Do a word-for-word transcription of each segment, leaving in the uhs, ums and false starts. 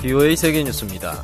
비오에이 세계뉴스입니다.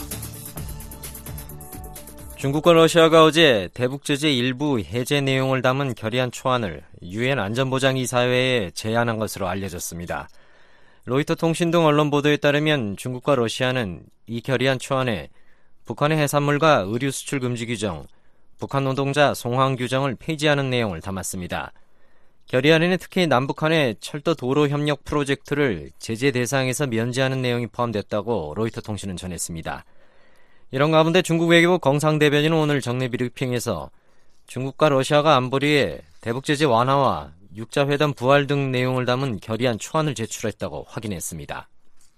중국과 러시아가 어제 대북제재 일부 해제 내용을 담은 결의안 초안을 유엔 안전보장이사회에 제안한 것으로 알려졌습니다. 로이터 통신 등 언론 보도에 따르면 중국과 러시아는 이 결의안 초안에 북한의 해산물과 의류 수출 금지 규정, 북한 노동자 송환 규정을 폐지하는 내용을 담았습니다. 결의안에는 특히 남북한의 철도 도로 협력 프로젝트를 제재 대상에서 면제하는 내용이 포함됐다고 로이터 통신은 전했습니다. 이런 가운데 중국 외교부 경상 대변인은 오늘 정례 브리핑에서 중국과 러시아가 안보리에 대북제재 완화와 육자회담 부활 등 내용을 담은 결의안 초안을 제출했다고 확인했습니다.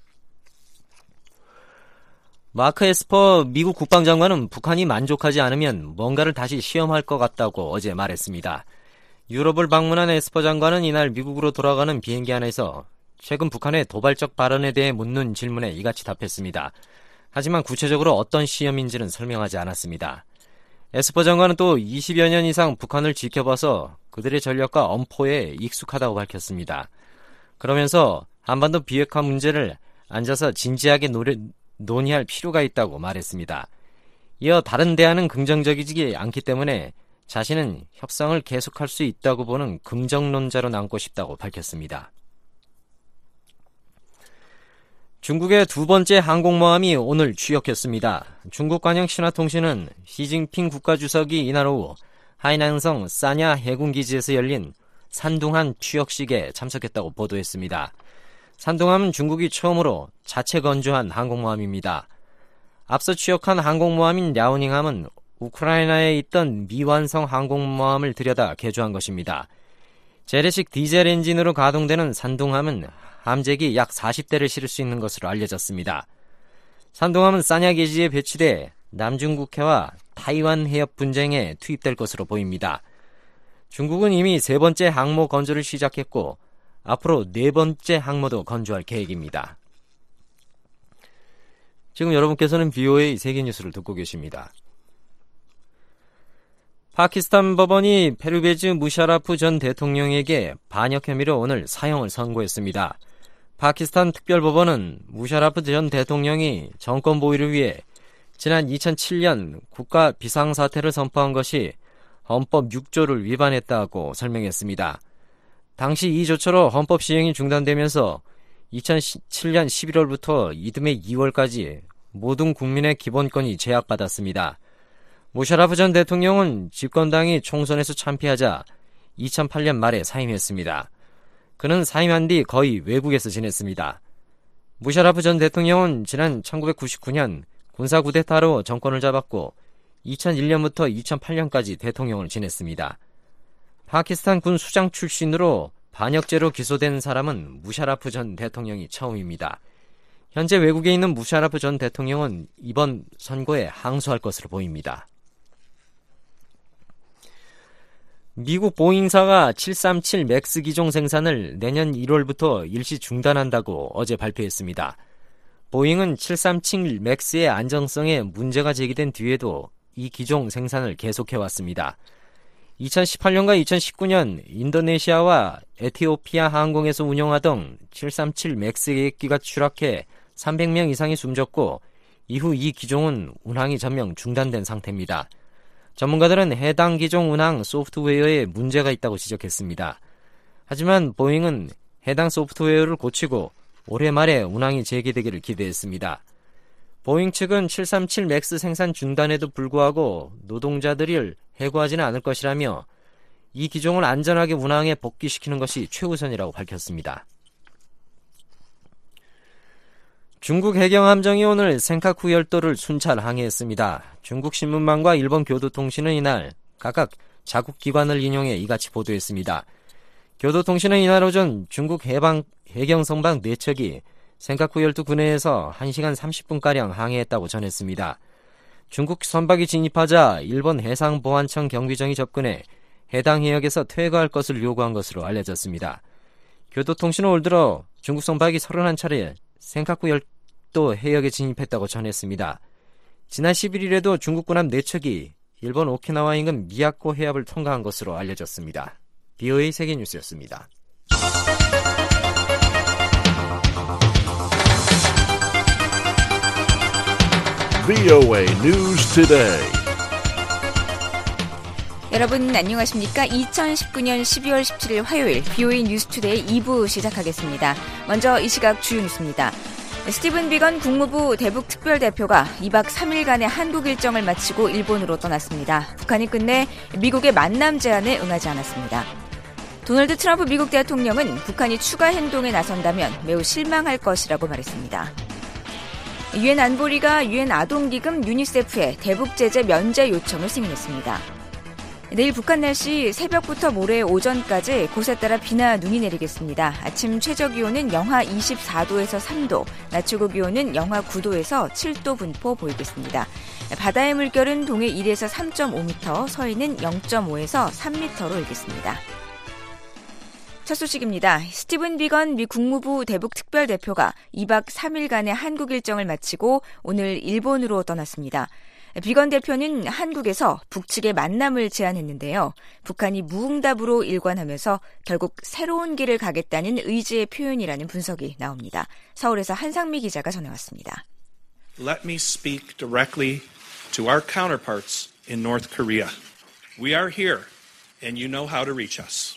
마크 에스퍼 미국 국방장관은 북한이 만족하지 않으면 뭔가를 다시 시험할 것 같다고 어제 말했습니다. 유럽을 방문한 에스퍼 장관은 이날 미국으로 돌아가는 비행기 안에서 최근 북한의 도발적 발언에 대해 묻는 질문에 이같이 답했습니다. 하지만 구체적으로 어떤 시험인지는 설명하지 않았습니다. 에스퍼 장관은 또 이십여 년 이상 북한을 지켜봐서 그들의 전략과 엄포에 익숙하다고 밝혔습니다. 그러면서 한반도 비핵화 문제를 앉아서 진지하게 노래, 논의할 필요가 있다고 말했습니다. 이어 다른 대안은 긍정적이지 않기 때문에 자신은 협상을 계속할 수 있다고 보는 긍정론자로 남고 싶다고 밝혔습니다. 중국의 두 번째 항공모함이 오늘 취역했습니다. 중국 관영 신화통신은 시진핑 국가주석이 이날 오후 하이난성 싸냐 해군기지에서 열린 산둥함 취역식에 참석했다고 보도했습니다. 산둥함은 중국이 처음으로 자체 건조한 항공모함입니다. 앞서 취역한 항공모함인 랴오닝함은 우크라이나에 있던 미완성 항공모함을 들여다 개조한 것입니다. 재래식 디젤 엔진으로 가동되는 산둥함은 함재기 약 사십 대를 실을 수 있는 것으로 알려졌습니다. 산둥함은 싸냐 기지에 배치돼 남중국해와 타이완 해협 분쟁에 투입될 것으로 보입니다. 중국은 이미 세 번째 항모 건조를 시작했고 앞으로 네 번째 항모도 건조할 계획입니다. 지금 여러분께서는 비오에이 세계뉴스를 듣고 계십니다. 파키스탄 법원이 페르베즈 무샤라프 전 대통령에게 반역 혐의로 오늘 사형을 선고했습니다. 파키스탄 특별법원은 무샤라프 전 대통령이 정권 보위를 위해 지난 이천칠 년 국가 비상사태를 선포한 것이 헌법 육 조를 위반했다고 설명했습니다. 당시 이 조처로 헌법 시행이 중단되면서 이천칠 년 십일월부터 이듬해 이월까지 모든 국민의 기본권이 제약받았습니다. 무샤라프 전 대통령은 집권당이 총선에서 참패하자 이천팔 년 말에 사임했습니다. 그는 사임한 뒤 거의 외국에서 지냈습니다. 무샤라프 전 대통령은 지난 천구백구십구 년 군사 쿠데타로 정권을 잡았고 이천일 년부터 이천팔 년까지 대통령을 지냈습니다. 파키스탄 군 수장 출신으로 반역죄로 기소된 사람은 무샤라프 전 대통령이 처음입니다. 현재 외국에 있는 무샤라프 전 대통령은 이번 선고에 항소할 것으로 보입니다. 미국 보잉사가 칠삼칠 맥스 기종 생산을 내년 일월부터 일시 중단한다고 어제 발표했습니다. 보잉은 칠삼칠 맥스의 안정성에 문제가 제기된 뒤에도 이 기종 생산을 계속해왔습니다. 이천십팔 년과 이천십구 년 인도네시아와 에티오피아 항공에서 운영하던 칠삼칠 맥스 계획기가 추락해 삼백 명 이상이 숨졌고 이후 이 기종은 운항이 전면 중단된 상태입니다. 전문가들은 해당 기종 운항 소프트웨어에 문제가 있다고 지적했습니다. 하지만 보잉은 해당 소프트웨어를 고치고 올해 말에 운항이 재개되기를 기대했습니다. 보잉 측은 칠삼칠 맥스 생산 중단에도 불구하고 노동자들을 해고하지는 않을 것이라며 이 기종을 안전하게 운항에 복귀시키는 것이 최우선이라고 밝혔습니다. 중국 해경함정이 오늘 센카쿠 열도를 순찰 항해했습니다. 중국 신문망과 일본 교도통신은 이날 각각 자국 기관을 인용해 이같이 보도했습니다. 교도통신은 이날 오전 중국 해방, 해경 선박 네 척이 센카쿠 열도 군해에서 한 시간 삼십 분가량 항해했다고 전했습니다. 중국 선박이 진입하자 일본 해상보안청 경비정이 접근해 해당 해역에서 퇴거할 것을 요구한 것으로 알려졌습니다. 교도통신은 올 들어 중국 선박이 서른한 차례 센카쿠 열도 해역에 진입했다고 전했습니다. 지난 십일 일에도 중국 군함 네 척이 일본 오키나와 인근 미야코 해협을 통과한 것으로 알려졌습니다. 비오에이 세계뉴스였습니다. 브이오에이 News Today. 여러분 안녕하십니까? 이천십구년 십이월 십칠일 화요일 브이오에이 뉴스투데이 이 부 시작하겠습니다. 먼저 이 시각 주요 뉴스입니다. 스티븐 비건 국무부 대북 특별대표가 이박 삼일간의 한국 일정을 마치고 일본으로 떠났습니다. 북한이 끝내 미국의 만남 제안에 응하지 않았습니다. 도널드 트럼프 미국 대통령은 북한이 추가 행동에 나선다면 매우 실망할 것이라고 말했습니다. 유엔 안보리가 유엔 아동기금 유니세프에 대북 제재 면제 요청을 승인했습니다. 내일 북한 날씨 새벽부터 모레 오전까지 곳에 따라 비나 눈이 내리겠습니다. 아침 최저기온은 영하 이십사도에서 삼도, 낮 최고기온은 영하 구도에서 칠도 분포 보이겠습니다. 바다의 물결은 동해 일에서 삼점오 미터, 서해는 영점오에서 삼 미터로 일겠습니다. 첫 소식입니다. 스티븐 비건 미 국무부 대북 특별대표가 이박 삼일간의 한국 일정을 마치고 오늘 일본으로 떠났습니다. 비건 대표는 한국에서 북측의 만남을 제안했는데요. 북한이 무응답으로 일관하면서 결국 새로운 길을 가겠다는 의지의 표현이라는 분석이 나옵니다. 서울에서 한상미 기자가 전해왔습니다. Let me speak directly to our counterparts in North Korea. We are here and you know how to reach us.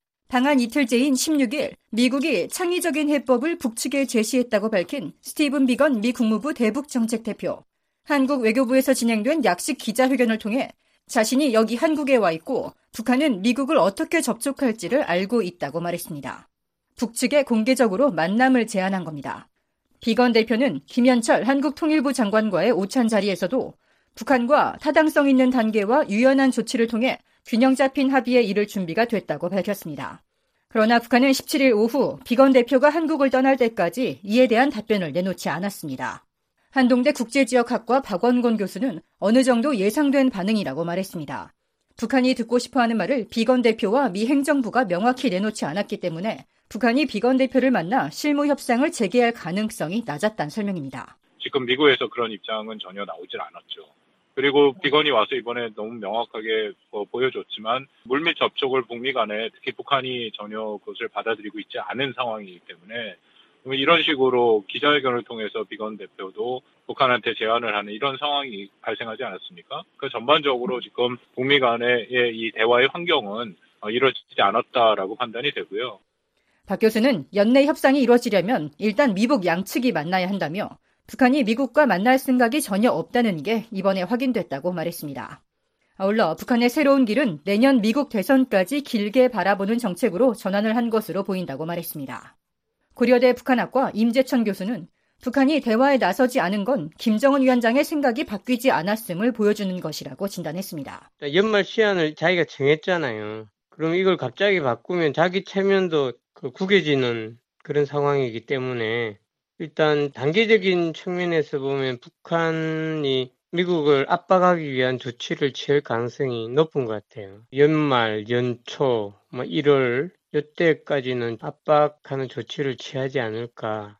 방한 이틀째인 십육일 미국이 창의적인 해법을 북측에 제시했다고 밝힌 스티븐 비건 미 국무부 대북정책대표. 한국 외교부에서 진행된 약식 기자회견을 통해 자신이 여기 한국에 와 있고 북한은 미국을 어떻게 접촉할지를 알고 있다고 말했습니다. 북측에 공개적으로 만남을 제안한 겁니다. 비건 대표는 김현철 한국통일부 장관과의 오찬 자리에서도 북한과 타당성 있는 단계와 유연한 조치를 통해 균형 잡힌 합의에 이를 준비가 됐다고 밝혔습니다. 그러나 북한은 십칠일 오후 비건 대표가 한국을 떠날 때까지 이에 대한 답변을 내놓지 않았습니다. 한동대 국제지역학과 박원곤 교수는 어느 정도 예상된 반응이라고 말했습니다. 북한이 듣고 싶어하는 말을 비건 대표와 미 행정부가 명확히 내놓지 않았기 때문에 북한이 비건 대표를 만나 실무 협상을 재개할 가능성이 낮았다는 설명입니다. 지금 미국에서 그런 입장은 전혀 나오질 않았죠. 그리고 비건이 와서 이번에 너무 명확하게 뭐 보여줬지만 물밑 접촉을 북미 간에 특히 북한이 전혀 그것을 받아들이고 있지 않은 상황이기 때문에 이런 식으로 기자회견을 통해서 비건 대표도 북한한테 제안을 하는 이런 상황이 발생하지 않았습니까? 그 전반적으로 지금 북미 간의 이 대화의 환경은 이루어지지 않았다라고 판단이 되고요. 박 교수는 연내 협상이 이루어지려면 일단 미북 양측이 만나야 한다며 북한이 미국과 만날 생각이 전혀 없다는 게 이번에 확인됐다고 말했습니다. 아울러 북한의 새로운 길은 내년 미국 대선까지 길게 바라보는 정책으로 전환을 한 것으로 보인다고 말했습니다. 고려대 북한학과 임재천 교수는 북한이 대화에 나서지 않은 건 김정은 위원장의 생각이 바뀌지 않았음을 보여주는 것이라고 진단했습니다. 연말 시한을 자기가 정했잖아요. 그럼 이걸 갑자기 바꾸면 자기 체면도 그 구겨지는 그런 상황이기 때문에 일단 단계적인 측면에서 보면 북한이 미국을 압박하기 위한 조치를 취할 가능성이 높은 것 같아요. 연말, 연초, 뭐 일월 이때까지는 압박하는 조치를 취하지 않을까.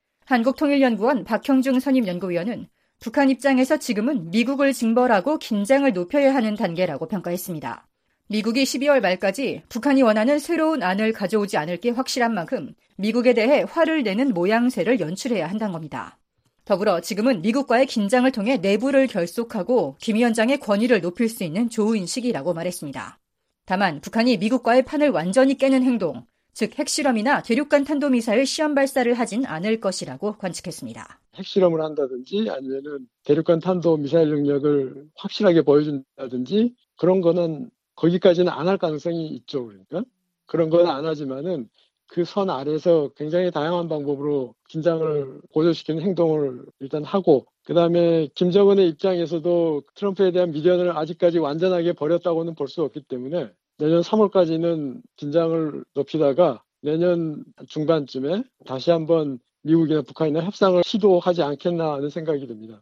한국통일연구원 박형중 선임연구위원은 북한 입장에서 지금은 미국을 징벌하고 긴장을 높여야 하는 단계라고 평가했습니다. 미국이 십이월 말까지 북한이 원하는 새로운 안을 가져오지 않을 게 확실한 만큼 미국에 대해 화를 내는 모양새를 연출해야 한다는 겁니다. 더불어 지금은 미국과의 긴장을 통해 내부를 결속하고 김 위원장의 권위를 높일 수 있는 좋은 시기라고 말했습니다. 다만 북한이 미국과의 판을 완전히 깨는 행동, 즉 핵실험이나 대륙간 탄도미사일 시험 발사를 하진 않을 것이라고 관측했습니다. 핵실험을 한다든지 아니면은 대륙간 탄도미사일 능력을 확실하게 보여준다든지 그런 거는 거기까지는 안 할 가능성이 있죠. 그러니까 그런 건 안 하지만은 그 선 아래서 굉장히 다양한 방법으로 긴장을 고조시키는 행동을 일단 하고 그다음에 김정은의 입장에서도 트럼프에 대한 미련을 아직까지 완전하게 버렸다고는 볼 수 없기 때문에 내년 삼월까지는 긴장을 높이다가 내년 중반쯤에 다시 한번 미국이나 북한이나 협상을 시도하지 않겠나 하는 생각이 듭니다.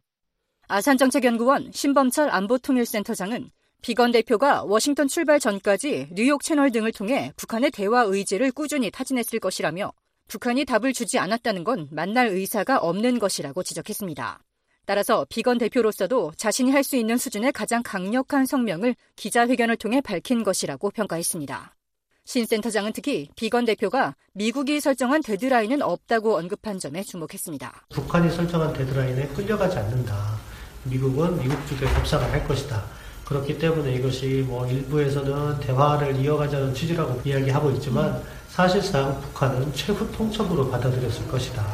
아산정책연구원 신범철 안보통일센터장은 비건 대표가 워싱턴 출발 전까지 뉴욕 채널 등을 통해 북한의 대화 의지를 꾸준히 타진했을 것이라며 북한이 답을 주지 않았다는 건 만날 의사가 없는 것이라고 지적했습니다. 따라서 비건 대표로서도 자신이 할 수 있는 수준의 가장 강력한 성명을 기자회견을 통해 밝힌 것이라고 평가했습니다. 신 센터장은 특히 비건 대표가 미국이 설정한 데드라인은 없다고 언급한 점에 주목했습니다. 북한이 설정한 데드라인에 끌려가지 않는다. 미국은 미국 쪽에 협상을 할 것이다. 그렇기 때문에 이것이 뭐 일부에서는 대화를 이어가자는 취지라고 이야기하고 있지만 사실상 북한은 최후 통첩으로 받아들였을 것이다.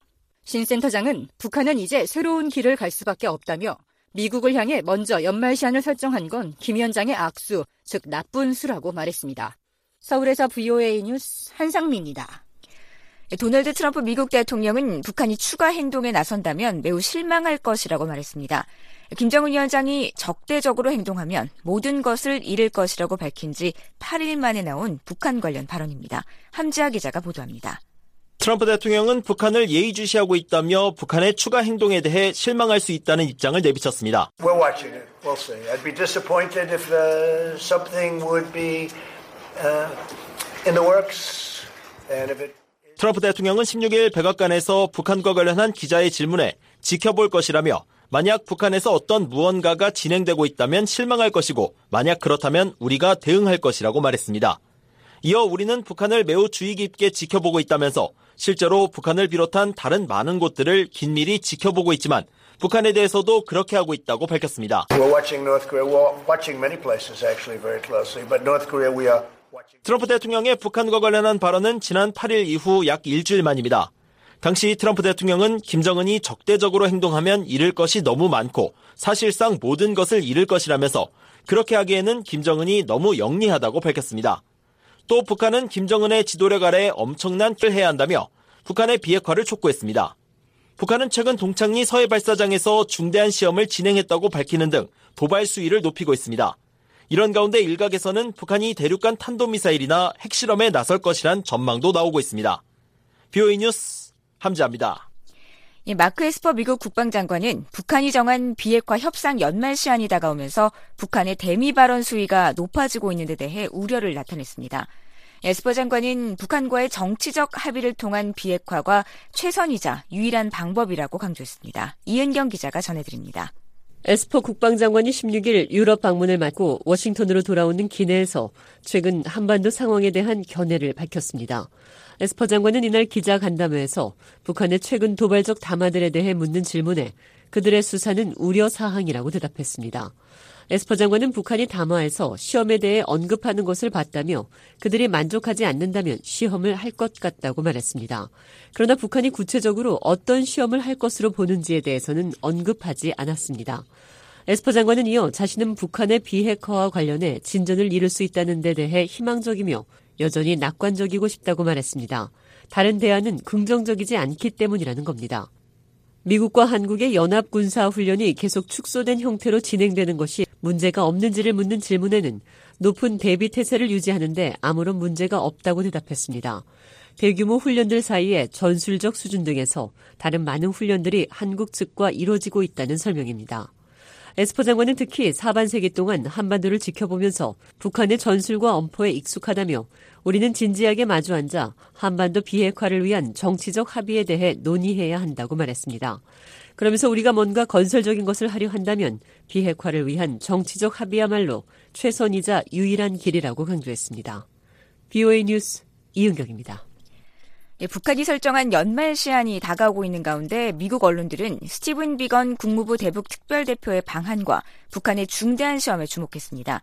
신 센터장은 북한은 이제 새로운 길을 갈 수밖에 없다며 미국을 향해 먼저 연말 시한을 설정한 건 김 위원장의 악수, 즉 나쁜 수라고 말했습니다. 서울에서 브이오에이 뉴스 한상미입니다. 도널드 트럼프 미국 대통령은 북한이 추가 행동에 나선다면 매우 실망할 것이라고 말했습니다. 김정은 위원장이 적대적으로 행동하면 모든 것을 잃을 것이라고 밝힌 지 팔 일 만에 나온 북한 관련 발언입니다. 함지아 기자가 보도합니다. 트럼프 대통령은 북한을 예의주시하고 있다며 북한의 추가 행동에 대해 실망할 수 있다는 입장을 내비쳤습니다. We're watching it. We'll see. I'd be disappointed if uh, something would be uh, in the works. And if it 트럼프 대통령은 십육 일 백악관에서 북한과 관련한 기자의 질문에 지켜볼 것이라며 만약 북한에서 어떤 무언가가 진행되고 있다면 실망할 것이고 만약 그렇다면 우리가 대응할 것이라고 말했습니다. 이어 우리는 북한을 매우 주의 깊게 지켜보고 있다면서 실제로 북한을 비롯한 다른 많은 곳들을 긴밀히 지켜보고 있지만 북한에 대해서도 그렇게 하고 있다고 밝혔습니다. We're watching North Korea. We're watching many places actually very closely. But North Korea we are 트럼프 대통령의 북한과 관련한 발언은 지난 팔 일 이후 약 일주일 만입니다. 당시 트럼프 대통령은 김정은이 적대적으로 행동하면 잃을 것이 너무 많고 사실상 모든 것을 잃을 것이라면서 그렇게 하기에는 김정은이 너무 영리하다고 밝혔습니다. 또 북한은 김정은의 지도력 아래 엄청난 일을 해야 한다며 북한의 비핵화를 촉구했습니다. 북한은 최근 동창리 서해 발사장에서 중대한 시험을 진행했다고 밝히는 등 도발 수위를 높이고 있습니다. 이런 가운데 일각에서는 북한이 대륙간 탄도미사일이나 핵실험에 나설 것이란 전망도 나오고 있습니다. 브이오에이 뉴스 함지아입니다. 마크 에스퍼 미국 국방장관은 북한이 정한 비핵화 협상 연말 시한이 다가오면서 북한의 대미 발언 수위가 높아지고 있는 데 대해 우려를 나타냈습니다. 에스퍼 장관은 북한과의 정치적 합의를 통한 비핵화가 최선이자 유일한 방법이라고 강조했습니다. 이은경 기자가 전해드립니다. 에스퍼 국방장관이 십육 일 유럽 방문을 마치고 워싱턴으로 돌아오는 기내에서 최근 한반도 상황에 대한 견해를 밝혔습니다. 에스퍼 장관은 이날 기자 간담회에서 북한의 최근 도발적 담화들에 대해 묻는 질문에 그들의 수사는 우려 사항이라고 대답했습니다. 에스퍼 장관은 북한이 담화에서 시험에 대해 언급하는 것을 봤다며 그들이 만족하지 않는다면 시험을 할 것 같다고 말했습니다. 그러나 북한이 구체적으로 어떤 시험을 할 것으로 보는지에 대해서는 언급하지 않았습니다. 에스퍼 장관은 이어 자신은 북한의 비핵화와 관련해 진전을 이룰 수 있다는 데 대해 희망적이며 여전히 낙관적이고 싶다고 말했습니다. 다른 대안은 긍정적이지 않기 때문이라는 겁니다. 미국과 한국의 연합군사훈련이 계속 축소된 형태로 진행되는 것이 문제가 없는지를 묻는 질문에는 높은 대비태세를 유지하는데 아무런 문제가 없다고 대답했습니다. 대규모 훈련들 사이에 전술적 수준 등에서 다른 많은 훈련들이 한국 측과 이루어지고 있다는 설명입니다. 에스퍼 장관은 특히 사반세기 동안 한반도를 지켜보면서 북한의 전술과 엄포에 익숙하다며 우리는 진지하게 마주 앉아 한반도 비핵화를 위한 정치적 합의에 대해 논의해야 한다고 말했습니다. 그러면서 우리가 뭔가 건설적인 것을 하려 한다면 비핵화를 위한 정치적 합의야말로 최선이자 유일한 길이라고 강조했습니다. 브이오에이 뉴스 이은경입니다. 예, 북한이 설정한 연말 시한이 다가오고 있는 가운데 미국 언론들은 스티븐 비건 국무부 대북 특별대표의 방한과 북한의 중대한 시험에 주목했습니다.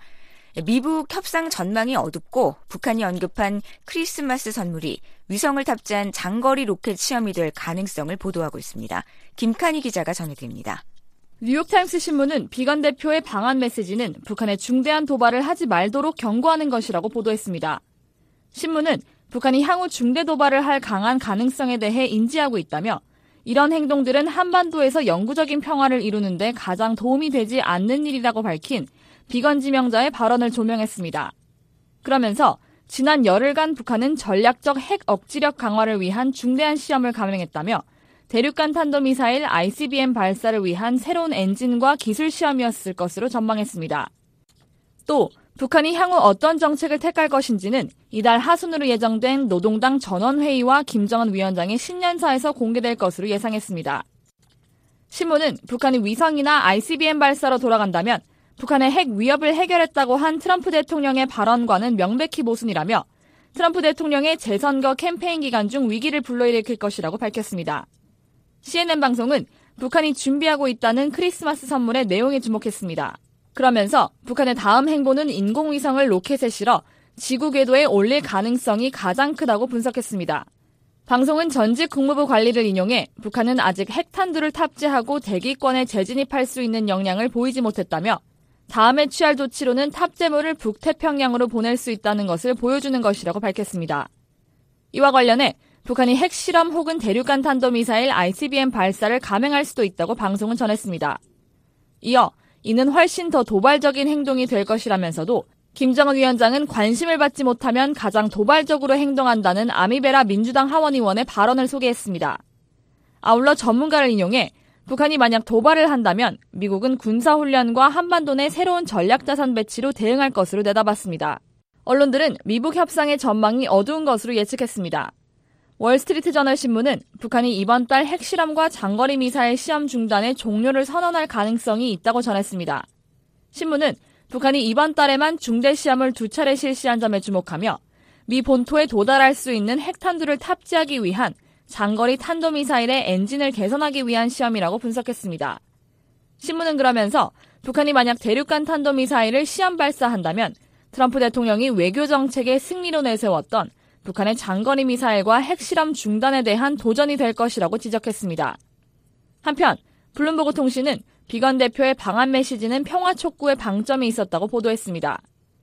미북 협상 전망이 어둡고 북한이 언급한 크리스마스 선물이 위성을 탑재한 장거리 로켓 시험이 될 가능성을 보도하고 있습니다. 김칸희 기자가 전해드립니다. 뉴욕타임스 신문은 비건 대표의 방한 메시지는 북한의 중대한 도발을 하지 말도록 경고하는 것이라고 보도했습니다. 신문은 북한이 향후 중대 도발을 할 강한 가능성에 대해 인지하고 있다며 이런 행동들은 한반도에서 영구적인 평화를 이루는 데 가장 도움이 되지 않는 일이라고 밝힌 비건 지명자의 발언을 조명했습니다. 그러면서 지난 열흘간 북한은 전략적 핵 억지력 강화를 위한 중대한 시험을 감행했다며 대륙간 탄도미사일 아이씨비엠 발사를 위한 새로운 엔진과 기술 시험이었을 것으로 전망했습니다. 또 북한이 향후 어떤 정책을 택할 것인지는 이달 하순으로 예정된 노동당 전원회의와 김정은 위원장의 신년사에서 공개될 것으로 예상했습니다. 신문은 북한이 위성이나 아이씨비엠 발사로 돌아간다면 북한의 핵 위협을 해결했다고 한 트럼프 대통령의 발언과는 명백히 모순이라며 트럼프 대통령의 재선거 캠페인 기간 중 위기를 불러일으킬 것이라고 밝혔습니다. 씨엔엔 방송은 북한이 준비하고 있다는 크리스마스 선물의 내용에 주목했습니다. 그러면서 북한의 다음 행보는 인공위성을 로켓에 실어 지구 궤도에 올릴 가능성이 가장 크다고 분석했습니다. 방송은 전직 국무부 관리를 인용해 북한은 아직 핵탄두를 탑재하고 대기권에 재진입할 수 있는 역량을 보이지 못했다며 다음에 취할 조치로는 탑재물을 북태평양으로 보낼 수 있다는 것을 보여주는 것이라고 밝혔습니다. 이와 관련해 북한이 핵실험 혹은 대륙간 탄도미사일 아이씨비엠 발사를 감행할 수도 있다고 방송은 전했습니다. 이어 이는 훨씬 더 도발적인 행동이 될 것이라면서도 김정은 위원장은 관심을 받지 못하면 가장 도발적으로 행동한다는 아미베라 민주당 하원의원의 발언을 소개했습니다. 아울러 전문가를 인용해 북한이 만약 도발을 한다면 미국은 군사훈련과 한반도 내 새로운 전략자산 배치로 대응할 것으로 내다봤습니다. 언론들은 미북 협상의 전망이 어두운 것으로 예측했습니다. 월스트리트저널 신문은 북한이 이번 달 핵실험과 장거리 미사일 시험 중단의 종료를 선언할 가능성이 있다고 전했습니다. 신문은 북한이 이번 달에만 중대 시험을 두 차례 실시한 점에 주목하며 미 본토에 도달할 수 있는 핵탄두를 탑재하기 위한 장거리 탄도미사일의 엔진을 개선하기 위한 시험이라고 분석했습니다. 신문은 그러면서 북한이 만약 대륙간 탄도미사일을 시험 발사한다면 트럼프 대통령이 외교 정책의 승리로 내세웠던 북한의 장거리 미사일과 핵실험 중단에 대한 도전이 될 것이라고 지적했습니다. 한편 블룸버그 통신은 비건 대표의 방한 메시지는 평화 촉구에 방점이 있었다고 보도했습니다.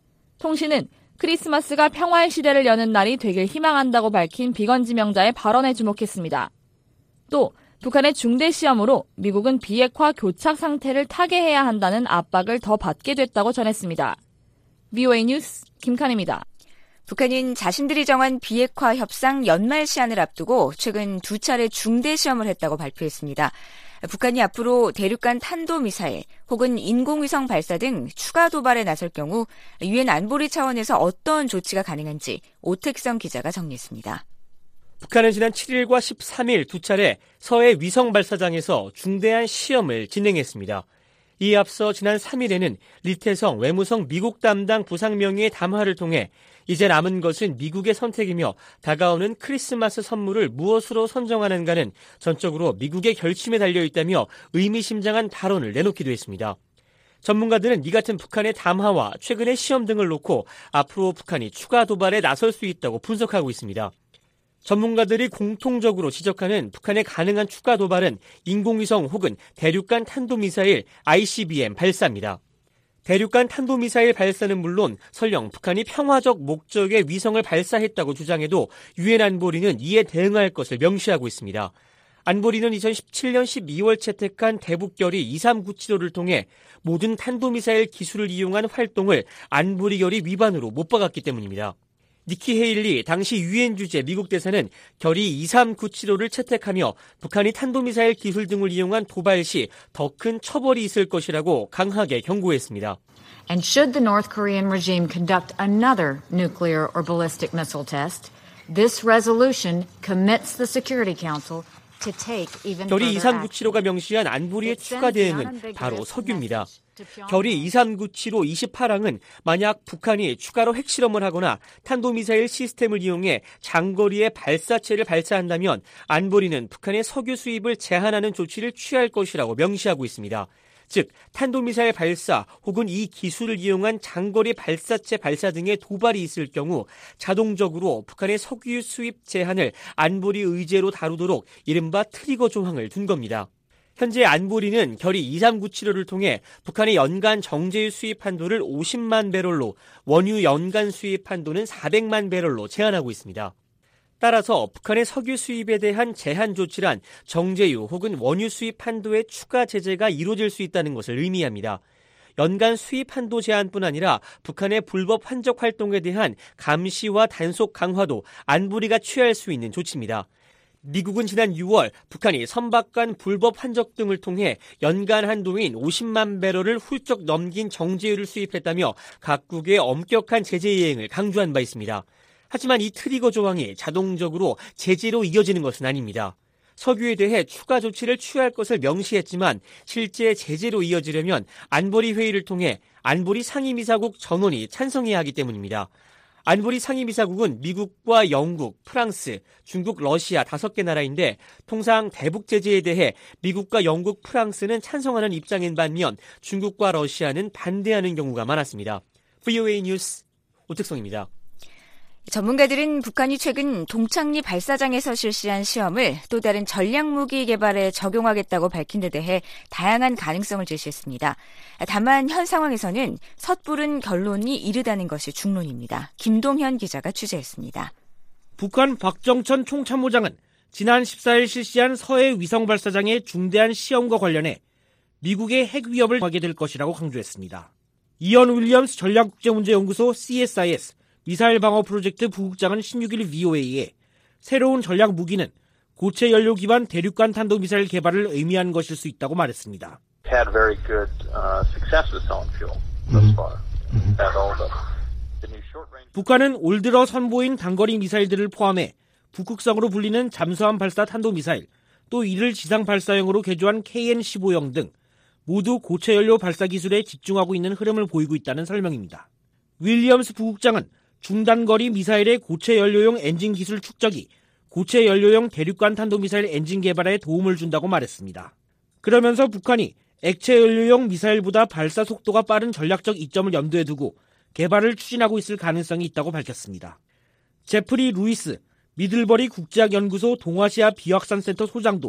통신은 크리스마스가 평화의 시대를 여는 날이 되길 희망한다고 밝힌 비건 지명자의 발언에 주목했습니다. 또 북한의 중대 시험으로 미국은 비핵화 교착 상태를 타개해야 한다는 압박을 더 받게 됐다고 전했습니다. 브이오에이 뉴스 김칸입니다. 북한은 자신들이 정한 비핵화 협상 연말 시한을 앞두고 최근 두 차례 중대 시험을 했다고 발표했습니다. 북한이 앞으로 대륙간 탄도미사일 혹은 인공위성 발사 등 추가 도발에 나설 경우 유엔 안보리 차원에서 어떤 조치가 가능한지 오택성 기자가 정리했습니다. 북한은 지난 칠 일과 십삼 일 두 차례 서해 위성 발사장에서 중대한 시험을 진행했습니다. 이에 앞서 지난 삼 일에는 리태성 외무성 미국 담당 부상명의의 담화를 통해 이제 남은 것은 미국의 선택이며 다가오는 크리스마스 선물을 무엇으로 선정하는가는 전적으로 미국의 결심에 달려있다며 의미심장한 발언을 내놓기도 했습니다. 전문가들은 이 같은 북한의 담화와 최근의 시험 등을 놓고 앞으로 북한이 추가 도발에 나설 수 있다고 분석하고 있습니다. 전문가들이 공통적으로 지적하는 북한의 가능한 추가 도발은 인공위성 혹은 대륙간 탄도미사일 아이씨비엠 발사입니다. 대륙간 탄도미사일 발사는 물론 설령 북한이 평화적 목적의 위성을 발사했다고 주장해도 유엔 안보리는 이에 대응할 것을 명시하고 있습니다. 안보리는 이천십칠 년 십이 월 채택한 대북결의 이삼구칠호를 통해 모든 탄도미사일 기술을 이용한 활동을 안보리 결의 위반으로 못 박았기 때문입니다. 니키 헤일리 당시 유엔 주재 미국 대사는 결의 이삼구칠호를 채택하며 북한이 탄도미사일 기술 등을 이용한 도발 시 더 큰 처벌이 있을 것이라고 강하게 경고했습니다. And should the North Korean regime conduct another nuclear or ballistic missile test, this resolution commits the Security Council to take even 결의 further 이삼구칠호가 명시한 안보리의 추가 대응은 바로 석유입니다. 결의 이삼구칠호 이십팔 항은 만약 북한이 추가로 핵실험을 하거나 탄도미사일 시스템을 이용해 장거리의 발사체를 발사한다면 안보리는 북한의 석유 수입을 제한하는 조치를 취할 것이라고 명시하고 있습니다. 즉 탄도미사일 발사 혹은 이 기술을 이용한 장거리 발사체 발사 등의 도발이 있을 경우 자동적으로 북한의 석유 수입 제한을 안보리 의제로 다루도록 이른바 트리거 조항을 둔 겁니다. 현재 안보리는 결의 이삼구칠호를 통해 북한의 연간 정제유 수입 한도를 오십만 배럴로 원유 연간 수입 한도는 사백만 배럴로 제한하고 있습니다. 따라서 북한의 석유 수입에 대한 제한 조치란 정제유 혹은 원유 수입 한도의 추가 제재가 이루어질 수 있다는 것을 의미합니다. 연간 수입 한도 제한뿐 아니라 북한의 불법 환적 활동에 대한 감시와 단속 강화도 안보리가 취할 수 있는 조치입니다. 미국은 지난 유월 북한이 선박간 불법 환적 등을 통해 연간 한도인 오십만 배럴을 훌쩍 넘긴 정제유를 수입했다며 각국의 엄격한 제재 이행을 강조한 바 있습니다. 하지만 이 트리거 조항이 자동적으로 제재로 이어지는 것은 아닙니다. 석유에 대해 추가 조치를 취할 것을 명시했지만 실제 제재로 이어지려면 안보리 회의를 통해 안보리 상임이사국 전원이 찬성해야 하기 때문입니다. 안보리 상임이사국은 미국과 영국, 프랑스, 중국, 러시아 다섯 개 나라인데 통상 대북 제재에 대해 미국과 영국, 프랑스는 찬성하는 입장인 반면 중국과 러시아는 반대하는 경우가 많았습니다. 브이오에이 뉴스 오특성입니다. 전문가들은 북한이 최근 동창리 발사장에서 실시한 시험을 또 다른 전략무기 개발에 적용하겠다고 밝힌 데 대해 다양한 가능성을 제시했습니다. 다만 현 상황에서는 섣부른 결론이 이르다는 것이 중론입니다. 김동현 기자가 취재했습니다. 북한 박정천 총참모장은 지난 십사일 실시한 서해 위성 발사장의 중대한 시험과 관련해 미국의 핵 위협을 하게 될 것이라고 강조했습니다. 이언 윌리엄스 전략국제문제연구소 씨에스아이에스 미사일 방어 프로젝트 부국장은 십육일 브이오에이에 새로운 전략 무기는 고체 연료 기반 대륙간 탄도미사일 개발을 의미하는 것일 수 있다고 말했습니다. Had very good uh, success with solid fuel thus far. At all the, the new short range. 북한은 올 들어 선보인 단거리 미사일들을 포함해 북극성으로 불리는 잠수함 발사 탄도미사일, 또 이를 지상 발사형으로 개조한 케이엔 십오형 등 모두 고체 연료 발사 기술에 집중하고 있는 흐름을 보이고 있다는 설명입니다. 윌리엄스 부국장은 중단거리 미사일의 고체 연료용 엔진 기술 축적이 고체 연료용 대륙간 탄도미사일 엔진 개발에 도움을 준다고 말했습니다. 그러면서 북한이 액체 연료용 미사일보다 발사 속도가 빠른 전략적 이점을 염두에 두고 개발을 추진하고 있을 가능성이 있다고 밝혔습니다. 제프리 루이스 미들버리 국제학연구소 동아시아 비확산센터 소장도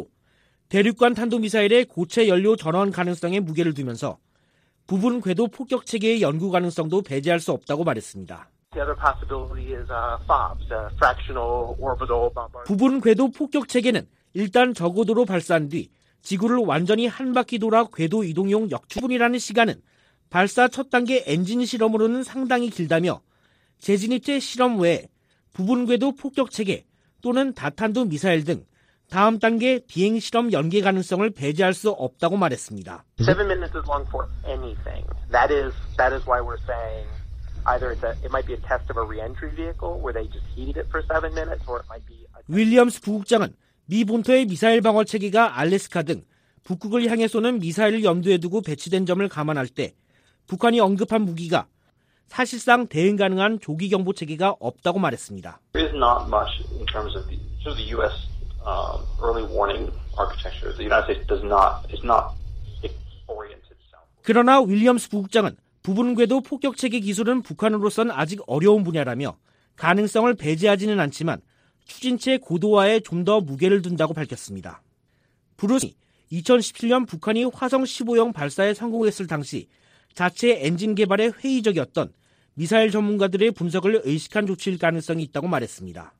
대륙간 탄도미사일의 고체 연료 전원 가능성에 무게를 두면서 부분 궤도 폭격 체계의 연구 가능성도 배제할 수 없다고 말했습니다. The other possibility is uh, FOBS, uh, fractional orbital bombardment. 부분 궤도 폭격 체계는 일단 저고도로 발사한 뒤 지구를 완전히 한 바퀴 돌아 궤도 이동용 역추분이라는 시간은 발사 첫 단계 엔진 실험으로는 상당히 길다며 재진입체 실험 외에 부분 궤도 폭격 체계 또는 다탄도 미사일 등 다음 단계 비행 실험 연계 가능성을 배제할 수 없다고 말했습니다. Seven minutes is long for anything. That is that is why we're saying either it's a, it might be a test of a re-entry vehicle where they just heated it for seven minutes, or it might be. A... 윌리엄스 부국장은 미 본토의 미사일 방어 체계가 알래스카 등 북극을 향해 쏘는 미사일을 염두에 두고 배치된 점을 감안할 때 북한이 언급한 무기가 사실상 대응 가능한 조기 경보 체계가 없다고 말했습니다. There is not much in terms of the, sort of the U S um, early warning architecture. The United States does not is not oriented itself. 그러나 윌리엄스 부국장은 부분 궤도 폭격 체계 기술은 북한으로선 아직 어려운 분야라며 가능성을 배제하지는 않지만 추진체 고도화에 좀 더 무게를 둔다고 밝혔습니다. 브루스는 이천십칠년 북한이 화성 십오형 발사에 성공했을 당시 자체 엔진 개발에 회의적이었던 미사일 전문가들의 분석을 의식한 조치일 가능성이 있다고 말했습니다.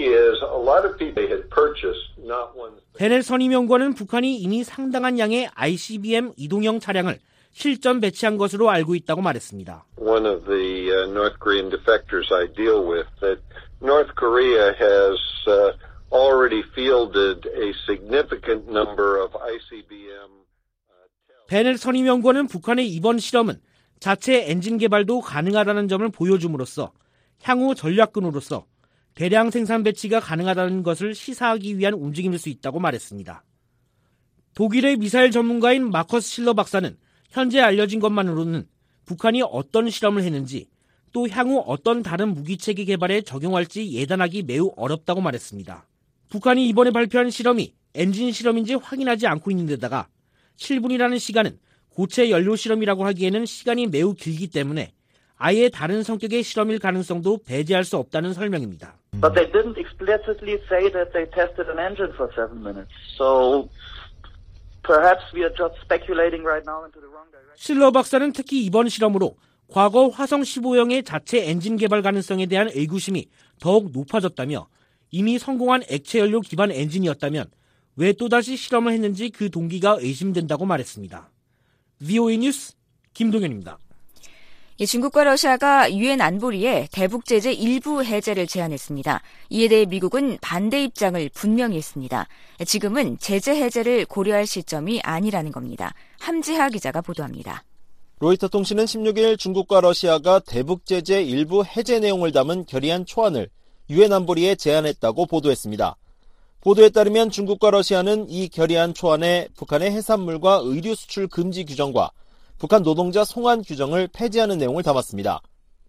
베넬 선임연구원은 북한이 이미 상당한 양의 아이씨비엠 이동형 차량을 실전 배치한 것으로 알고 있다고 말했습니다. One of the uh, North Korean defectors I deal with that North Korea has uh, already fielded a significant number of 아이씨비엠. 베넬 선임연구원은 북한의 이번 실험은 자체 엔진 개발도 가능하다는 점을 보여줌으로써 향후 전략군으로서 대량 생산 배치가 가능하다는 것을 시사하기 위한 움직임일 수 있다고 말했습니다. 독일의 미사일 전문가인 마커스 실러 박사는 현재 알려진 것만으로는 북한이 어떤 실험을 했는지 또 향후 어떤 다른 무기체계 개발에 적용할지 예단하기 매우 어렵다고 말했습니다. 북한이 이번에 발표한 실험이 엔진 실험인지 확인하지 않고 있는 데다가 칠 분이라는 시간은 고체 연료 실험이라고 하기에는 시간이 매우 길기 때문에 아예 다른 성격의 실험일 가능성도 배제할 수 없다는 설명입니다. But they didn't explicitly say that they tested an engine for seven minutes. So perhaps we are just speculating right now into the wrong direction. 실러 박사는 특히 이번 실험으로 과거 화성 십오형의 자체 엔진 개발 가능성에 대한 의구심이 더욱 높아졌다며 이미 성공한 액체 연료 기반 엔진이었다면 왜 또다시 실험을 했는지 그 동기가 의심된다고 말했습니다. 브이오에이 뉴스 김동현입니다. 중국과 러시아가 유엔 안보리에 대북 제재 일부 해제를 제안했습니다. 이에 대해 미국은 반대 입장을 분명히 했습니다. 지금은 제재 해제를 고려할 시점이 아니라는 겁니다. 함지하 기자가 보도합니다. 로이터 통신은 십육일 중국과 러시아가 대북 제재 일부 해제 내용을 담은 결의안 초안을 유엔 안보리에 제안했다고 보도했습니다. 보도에 따르면 중국과 러시아는 이 결의안 초안에 북한의 해산물과 의류 수출 금지 규정과 북한 노동자 송환 규정을 폐지하는 내용을 담았습니다.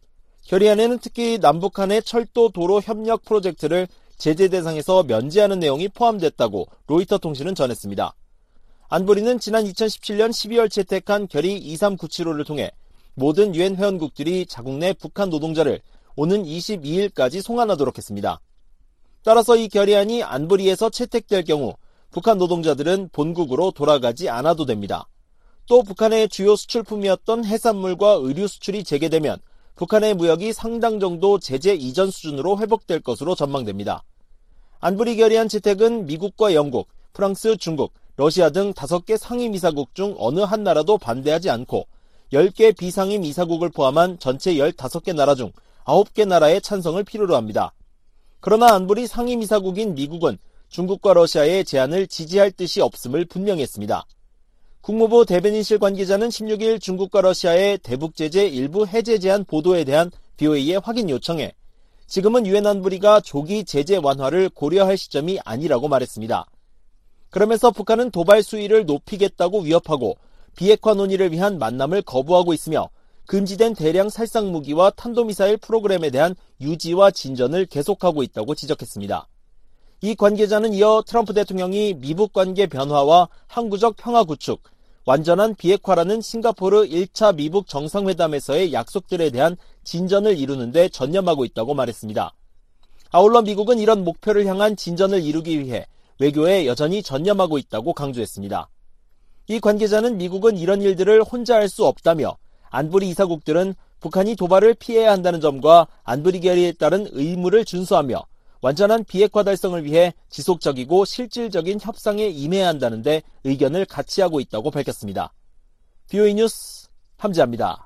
결의안에는 특히 남북한의 철도 도로 협력 프로젝트를 제재 대상에서 면제하는 내용이 포함됐다고 로이터 통신은 전했습니다. 안보리는 지난 이천십칠 년 십이월 채택한 결의 이삼구칠오를 통해 모든 유엔 회원국들이 자국 내 북한 노동자를 오는 이십이 일까지 송환하도록 했습니다. 따라서 이 결의안이 안보리에서 채택될 경우 북한 노동자들은 본국으로 돌아가지 않아도 됩니다. 또 북한의 주요 수출품이었던 해산물과 의류 수출이 재개되면 북한의 무역이 상당 정도 제재 이전 수준으로 회복될 것으로 전망됩니다. 안보리 결의안 채택은 미국과 영국, 프랑스, 중국, 러시아 등 다섯 개 상임이사국 중 어느 한 나라도 반대하지 않고 열 개 비상임 이사국을 포함한 전체 열다섯 개 나라 중 아홉 개 나라의 찬성을 필요로 합니다. 그러나 안보리 상임이사국인 미국은 중국과 러시아의 제안을 지지할 뜻이 없음을 분명히 했습니다. 국무부 대변인실 관계자는 십육 일 중국과 러시아의 대북 제재 일부 해제 제한 보도에 대한 브이오에이의 확인 요청에 지금은 유엔 안보리가 조기 제재 완화를 고려할 시점이 아니라고 말했습니다. 그러면서 북한은 도발 수위를 높이겠다고 위협하고 비핵화 논의를 위한 만남을 거부하고 있으며 금지된 대량 살상 무기와 탄도미사일 프로그램에 대한 유지와 진전을 계속하고 있다고 지적했습니다. 이 관계자는 이어 트럼프 대통령이 미북 관계 변화와 항구적 평화 구축, 완전한 비핵화라는 싱가포르 일 차 미북 정상회담에서의 약속들에 대한 진전을 이루는 데 전념하고 있다고 말했습니다. 아울러 미국은 이런 목표를 향한 진전을 이루기 위해 외교에 여전히 전념하고 있다고 강조했습니다. 이 관계자는 미국은 이런 일들을 혼자 할 수 없다며 안보리 이사국들은 북한이 도발을 피해야 한다는 점과 안보리 결의에 따른 의무를 준수하며 완전한 비핵화 달성을 위해 지속적이고 실질적인 협상에 임해야 한다는 데 의견을 같이 하고 있다고 밝혔습니다. 브이오에이 뉴스 함지아입니다.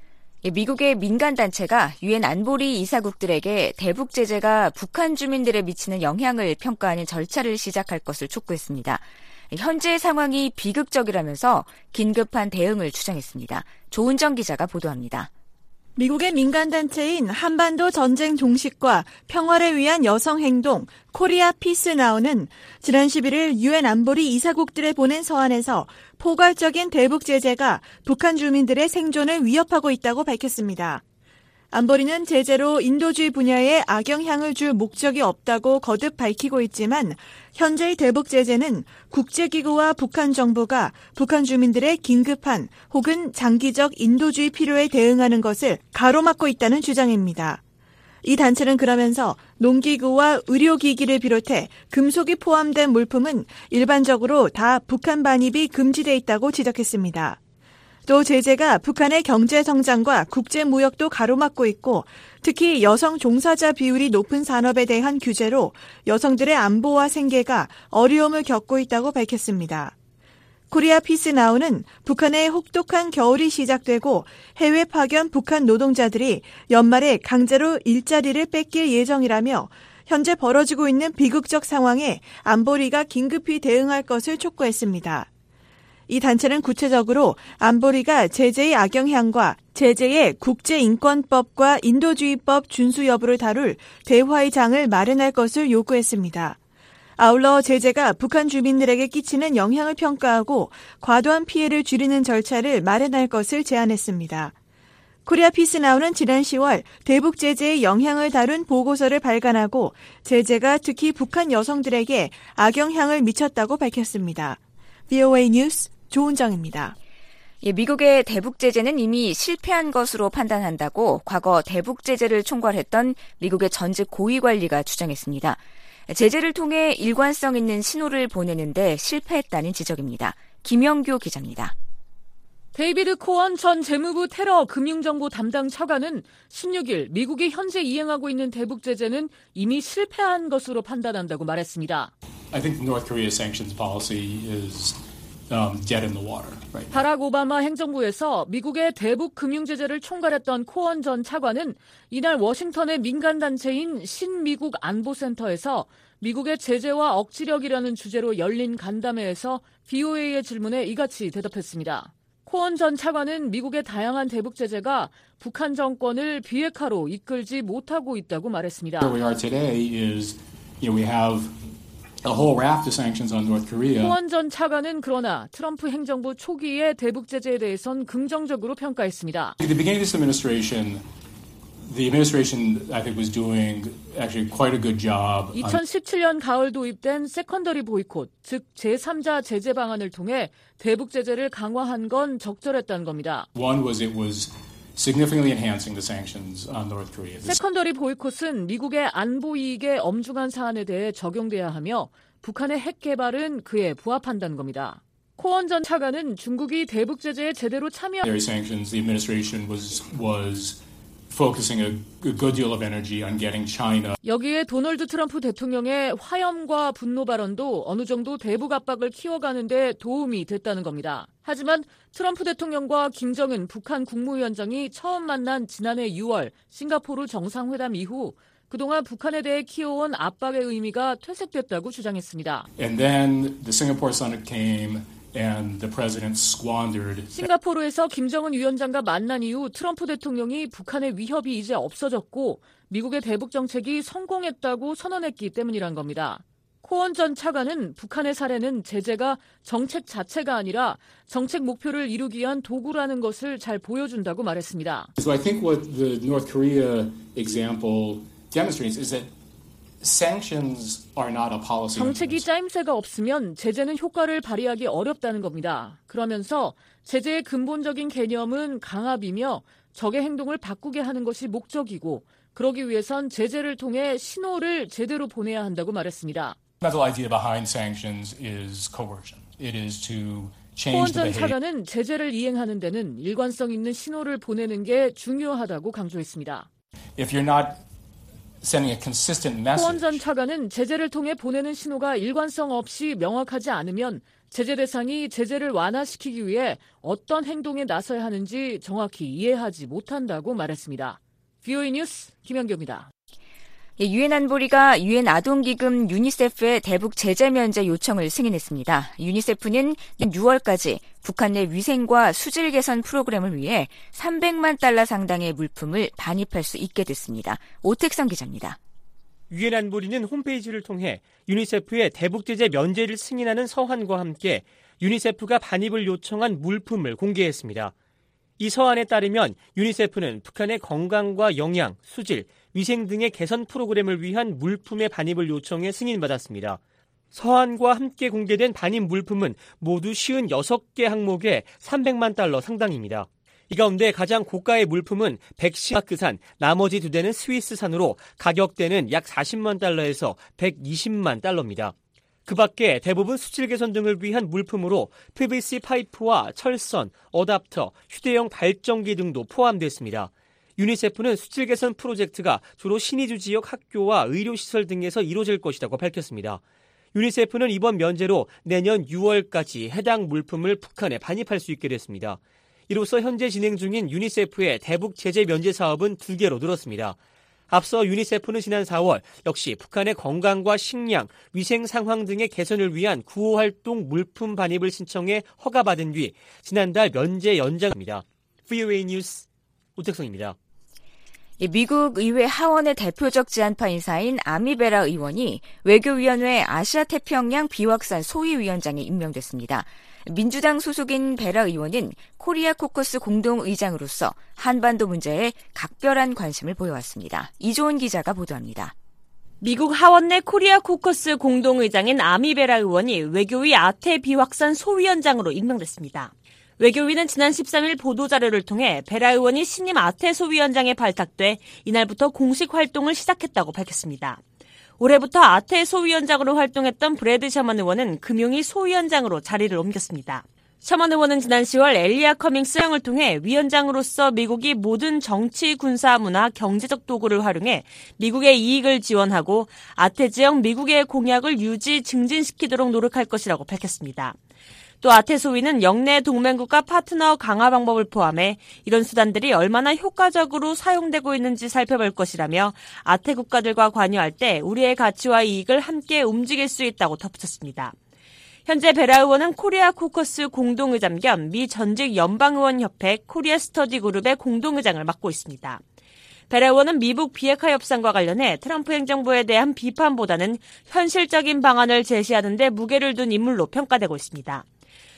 미국의 민간단체가 유엔 안보리 이사국들에게 대북 제재가 북한 주민들에 미치는 영향을 평가하는 절차를 시작할 것을 촉구했습니다. 현재 상황이 비극적이라면서 긴급한 대응을 주장했습니다. 조은정 기자가 보도합니다. 미국의 민간단체인 한반도 전쟁 종식과 평화를 위한 여성행동 코리아 피스 나우는 지난 십일 일 유엔 안보리 이사국들에 보낸 서한에서 포괄적인 대북 제재가 북한 주민들의 생존을 위협하고 있다고 밝혔습니다. 안보리는 제재로 인도주의 분야에 악영향을 줄 목적이 없다고 거듭 밝히고 있지만 현재의 대북 제재는 국제기구와 북한 정부가 북한 주민들의 긴급한 혹은 장기적 인도주의 필요에 대응하는 것을 가로막고 있다는 주장입니다. 이 단체는 그러면서 농기구와 의료기기를 비롯해 금속이 포함된 물품은 일반적으로 다 북한 반입이 금지돼 있다고 지적했습니다. 또 제재가 북한의 경제 성장과 국제 무역도 가로막고 있고 특히 여성 종사자 비율이 높은 산업에 대한 규제로 여성들의 안보와 생계가 어려움을 겪고 있다고 밝혔습니다. 코리아 피스 나우는 북한의 혹독한 겨울이 시작되고 해외 파견 북한 노동자들이 연말에 강제로 일자리를 뺏길 예정이라며 현재 벌어지고 있는 비극적 상황에 안보리가 긴급히 대응할 것을 촉구했습니다. 이 단체는 구체적으로 안보리가 제재의 악영향과 제재의 국제인권법과 인도주의법 준수 여부를 다룰 대화의 장을 마련할 것을 요구했습니다. 아울러 제재가 북한 주민들에게 끼치는 영향을 평가하고 과도한 피해를 줄이는 절차를 마련할 것을 제안했습니다. 코리아 피스 나우는 지난 시월 대북 제재의 영향을 다룬 보고서를 발간하고 제재가 특히 북한 여성들에게 악영향을 미쳤다고 밝혔습니다. 브이오에이 뉴스 조은정입니다. 예, 미국의 대북 제재는 이미 실패한 것으로 판단한다고 과거 대북 제재를 총괄했던 미국의 전직 고위관리가 주장했습니다. 제재를 통해 일관성 있는 신호를 보내는데 실패했다는 지적입니다. 김영규 기자입니다. 데이비드 코언 전 재무부 테러 금융정보 담당 차관은 십육 일 미국이 현재 이행하고 있는 대북 제재는 이미 실패한 것으로 판단한다고 말했습니다. I think North Korea's sanctions policy is um, dead in the water. Right? 바락 오바마 행정부에서 미국의 대북 금융 제재를 총괄했던 코언 전 차관은 이날 워싱턴의 민간단체인 신미국 안보센터에서 미국의 제재와 억지력이라는 주제로 열린 간담회에서 브이오에이의 질문에 이같이 대답했습니다. 코언 전 차관은 미국의 다양한 대북 제재가 북한 정권을 비핵화로 이끌지 못하고 있다고 말했습니다. Where we are today is, you know, we have a whole raft of sanctions on North Korea. 코언 전 차관은 그러나 트럼프 행정부 초기의 대북 제재에 대해선 긍정적으로 평가했습니다. At the beginning of this administration, The administration, I think, was doing actually quite a good job. 이천십칠 년 가을 도입된 세컨더리 보이콧, 즉 제삼자 제재 방안을 통해 대북 제재를 강화한 건 적절했다는 겁니다. One was it was significantly enhancing the sanctions on North Korea. 세컨더리 보이콧은 미국의 안보 이익에 엄중한 사안에 대해 적용돼야 하며 북한의 핵 개발은 그에 부합한다는 겁니다. 코원 전 차관은 중국이 대북 제재에 제대로 참여. Their sanctions, the administration was was focusing a good deal of energy on getting China. 여기에 도널드 트럼프 대통령의 화염과 분노 발언도 어느 정도 대북 압박을 키워가는 데 도움이 됐다는 겁니다. 하지만 트럼프 대통령과 김정은 북한 국무위원장이 처음 만난 지난해 유월 싱가포르 정상회담 이후 그동안 북한에 대해 키워온 압박의 의미가 퇴색됐다고 주장했습니다. And then the Singapore summit came. And the president squandered. 싱가포르에서 김정은 위원장과 만난 이후 트럼프 대통령이 북한의 위협이 이제 없어졌고 미국의 대북 정책이 성공했다고 선언했기 때문이란 겁니다. 코원 전 차관은 북한의 사례는 제재가 정책 자체가 아니라 정책 목표를 이루기 위한 도구라는 것을 잘 보여준다고 말했습니다. So I think what the North Korea example demonstrates is that Sanctions are not a policy. 정책이 짜임새가 없으면 제재는 효과를 발휘하기 어렵다는 겁니다. 그러면서 제재의 근본적인 개념은 강압이며 적의 행동을 바꾸게 하는 것이 목적이고 그러기 위해선 제재를 통해 신호를 제대로 보내야 한다고 말했습니다. The fundamental idea behind sanctions is coercion. It is to change the 코원 전 behavior. 차관은 제재를 이행하는 데는 일관성 있는 신호를 보내는 게 중요하다고 강조했습니다. If you're not sending a consistent message. 코원 전 차관은 제재를 통해 보내는 신호가 일관성 없이 명확하지 않으면 제재 대상이 제재를 완화시키기 위해 어떤 행동에 나서야 하는지 정확히 이해하지 못한다고 말했습니다. 브이오에이 뉴스 김현규입니다. 유엔 안보리가 유엔 아동기금 유니세프의 대북 제재 면제 요청을 승인했습니다. 유니세프는 유월까지 북한 내 위생과 수질 개선 프로그램을 위해 삼백만 달러 상당의 물품을 반입할 수 있게 됐습니다. 오택성 기자입니다. 유엔 안보리는 홈페이지를 통해 유니세프의 대북 제재 면제를 승인하는 서한과 함께 유니세프가 반입을 요청한 물품을 공개했습니다. 이 서한에 따르면 유니세프는 북한의 건강과 영양, 수질, 위생 등의 개선 프로그램을 위한 물품의 반입을 요청해 승인받았습니다. 서한과 함께 공개된 반입 물품은 모두 오십육 개 항목에 삼백만 달러 상당입니다. 이 가운데 가장 고가의 물품은 백십마크산, 나머지 두 대는 스위스산으로 가격대는 약 사십만 달러에서 백이십만 달러입니다. 그 밖에 대부분 수질 개선 등을 위한 물품으로 피브이씨 파이프와 철선, 어댑터, 휴대용 발전기 등도 포함됐습니다. 유니세프는 수질 개선 프로젝트가 주로 신의주 지역 학교와 의료시설 등에서 이루어질 것이라고 밝혔습니다. 유니세프는 이번 면제로 내년 유월까지 해당 물품을 북한에 반입할 수 있게 됐습니다. 이로써 현재 진행 중인 유니세프의 대북 제재 면제 사업은 두 개로 늘었습니다. 앞서 유니세프는 지난 사월 역시 북한의 건강과 식량, 위생 상황 등의 개선을 위한 구호활동 물품 반입을 신청해 허가받은 뒤 지난달 면제 연장합니다. 브이오에이 뉴스 오택성입니다. 미국 의회 하원의 대표적 지한파 인사인 아미베라 의원이 외교위원회 아시아태평양 비확산 소위위원장에 임명됐습니다. 민주당 소속인 베라 의원은 코리아 코커스 공동의장으로서 한반도 문제에 각별한 관심을 보여왔습니다. 이조은 기자가 보도합니다. 미국 하원 내 코리아 코커스 공동의장인 아미베라 의원이 외교위 아태 비확산 소위원장으로 임명됐습니다. 외교위는 지난 십삼일 보도자료를 통해 베라 의원이 신임 아태 소위원장에 발탁돼 이날부터 공식 활동을 시작했다고 밝혔습니다. 올해부터 아태 소위원장으로 활동했던 브래드 셔먼 의원은 금융위 소위원장으로 자리를 옮겼습니다. 셔먼 의원은 지난 시월 엘리아 커밍스 형을 통해 위원장으로서 미국이 모든 정치, 군사, 문화, 경제적 도구를 활용해 미국의 이익을 지원하고 아태 지역 미국의 공약을 유지, 증진시키도록 노력할 것이라고 밝혔습니다. 또 아태 소위는 영내 동맹국가 파트너 강화 방법을 포함해 이런 수단들이 얼마나 효과적으로 사용되고 있는지 살펴볼 것이라며 아태 국가들과 관여할 때 우리의 가치와 이익을 함께 움직일 수 있다고 덧붙였습니다. 현재 베라 의원은 코리아 코커스 공동의장 겸 미 전직 연방의원협회 코리아 스터디 그룹의 공동의장을 맡고 있습니다. 베라 의원은 미북 비핵화 협상과 관련해 트럼프 행정부에 대한 비판보다는 현실적인 방안을 제시하는 데 무게를 둔 인물로 평가되고 있습니다.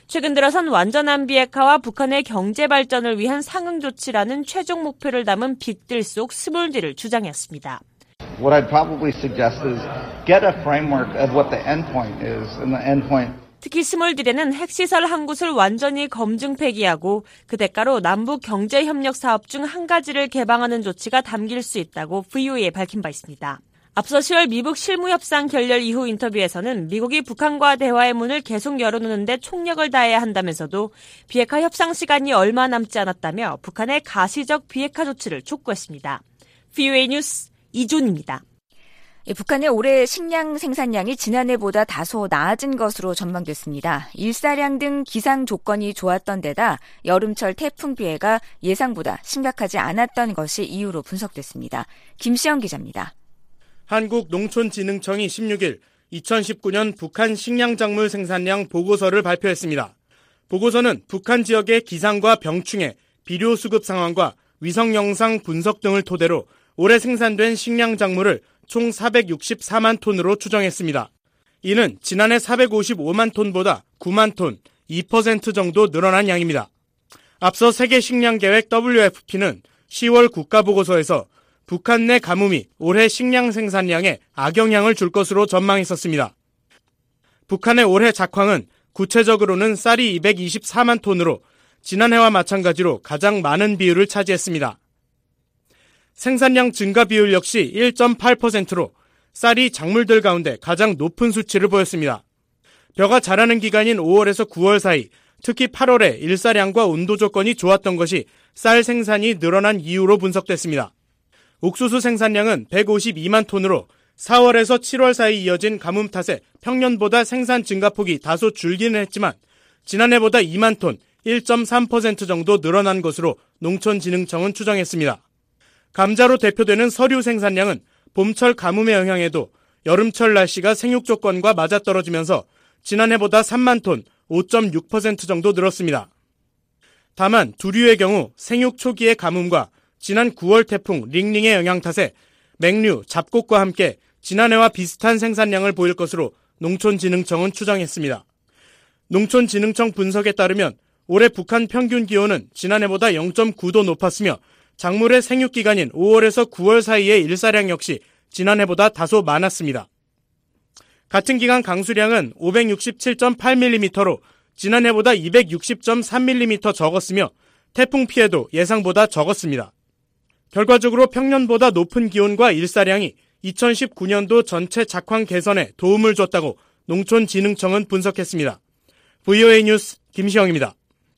최근 들어선 완전한 비핵화와 북한의 경제 발전을 위한 상응 조치라는 최종 목표를 담은 빅딜 속 스몰딜을 주장했습니다. What I'd probably suggest is get a framework of what the endpoint is, and the endpoint. 특히 스몰딜에는 핵시설 한 곳을 완전히 검증 폐기하고 그 대가로 남북 경제협력 사업 중 한 가지를 개방하는 조치가 담길 수 있다고 브이오에이에 밝힌 바 있습니다. 앞서 시월 미북 실무협상 결렬 이후 인터뷰에서는 미국이 북한과 대화의 문을 계속 열어놓는데 총력을 다해야 한다면서도 비핵화 협상 시간이 얼마 남지 않았다며 북한의 가시적 비핵화 조치를 촉구했습니다. 브이오에이 뉴스 이존입니다. 북한의 올해 식량 생산량이 지난해보다 다소 나아진 것으로 전망됐습니다. 일사량 등 기상 조건이 좋았던 데다 여름철 태풍 피해가 예상보다 심각하지 않았던 것이 이유로 분석됐습니다. 김시영 기자입니다. 한국농촌진흥청이 십육일 이천십구 년 북한 식량작물 생산량 보고서를 발표했습니다. 보고서는 북한 지역의 기상과 병충해, 비료 수급 상황과 위성 영상 분석 등을 토대로 올해 생산된 식량작물을 총 사백육십사만 톤으로 추정했습니다. 이는 지난해 사백오십오만 톤보다 구만 톤, 이 퍼센트 정도 늘어난 양입니다. 앞서 세계식량계획 더블유에프피는 시월 국가보고서에서 북한 내 가뭄이 올해 식량 생산량에 악영향을 줄 것으로 전망했었습니다. 북한의 올해 작황은 구체적으로는 쌀이 이백이십사만 톤으로 지난해와 마찬가지로 가장 많은 비율을 차지했습니다. 생산량 증가 비율 역시 일 점 팔 퍼센트로 쌀이 작물들 가운데 가장 높은 수치를 보였습니다. 벼가 자라는 기간인 오월에서 구월 사이, 특히 팔월에 일사량과 온도 조건이 좋았던 것이 쌀 생산이 늘어난 이유로 분석됐습니다. 옥수수 생산량은 백오십이만 톤으로 사월에서 칠월 사이 이어진 가뭄 탓에 평년보다 생산 증가폭이 다소 줄기는 했지만 지난해보다 이만 톤, 일 점 삼 퍼센트 정도 늘어난 것으로 농촌진흥청은 추정했습니다. 감자로 대표되는 서류 생산량은 봄철 가뭄의 영향에도 여름철 날씨가 생육 조건과 맞아떨어지면서 지난해보다 삼만 톤, 오 점 육 퍼센트 정도 늘었습니다. 다만 두류의 경우 생육 초기의 가뭄과 지난 구월 태풍 링링의 영향 탓에 맹류, 잡곡과 함께 지난해와 비슷한 생산량을 보일 것으로 농촌진흥청은 추정했습니다. 농촌진흥청 분석에 따르면 올해 북한 평균 기온은 지난해보다 영 점 구 도 높았으며 작물의 생육기간인 오월에서 구월 사이의 일사량 역시 지난해보다 다소 많았습니다. 같은 기간 강수량은 오백육십칠 점 팔 밀리미터로 지난해보다 이백육십 점 삼 밀리미터 적었으며 태풍 피해도 예상보다 적었습니다. 결과적으로 평년보다 높은 기온과 일사량이 이천십구 년도 전체 작황 개선에 도움을 줬다고 농촌진흥청은 분석했습니다. 브이오에이 뉴스 김시영입니다.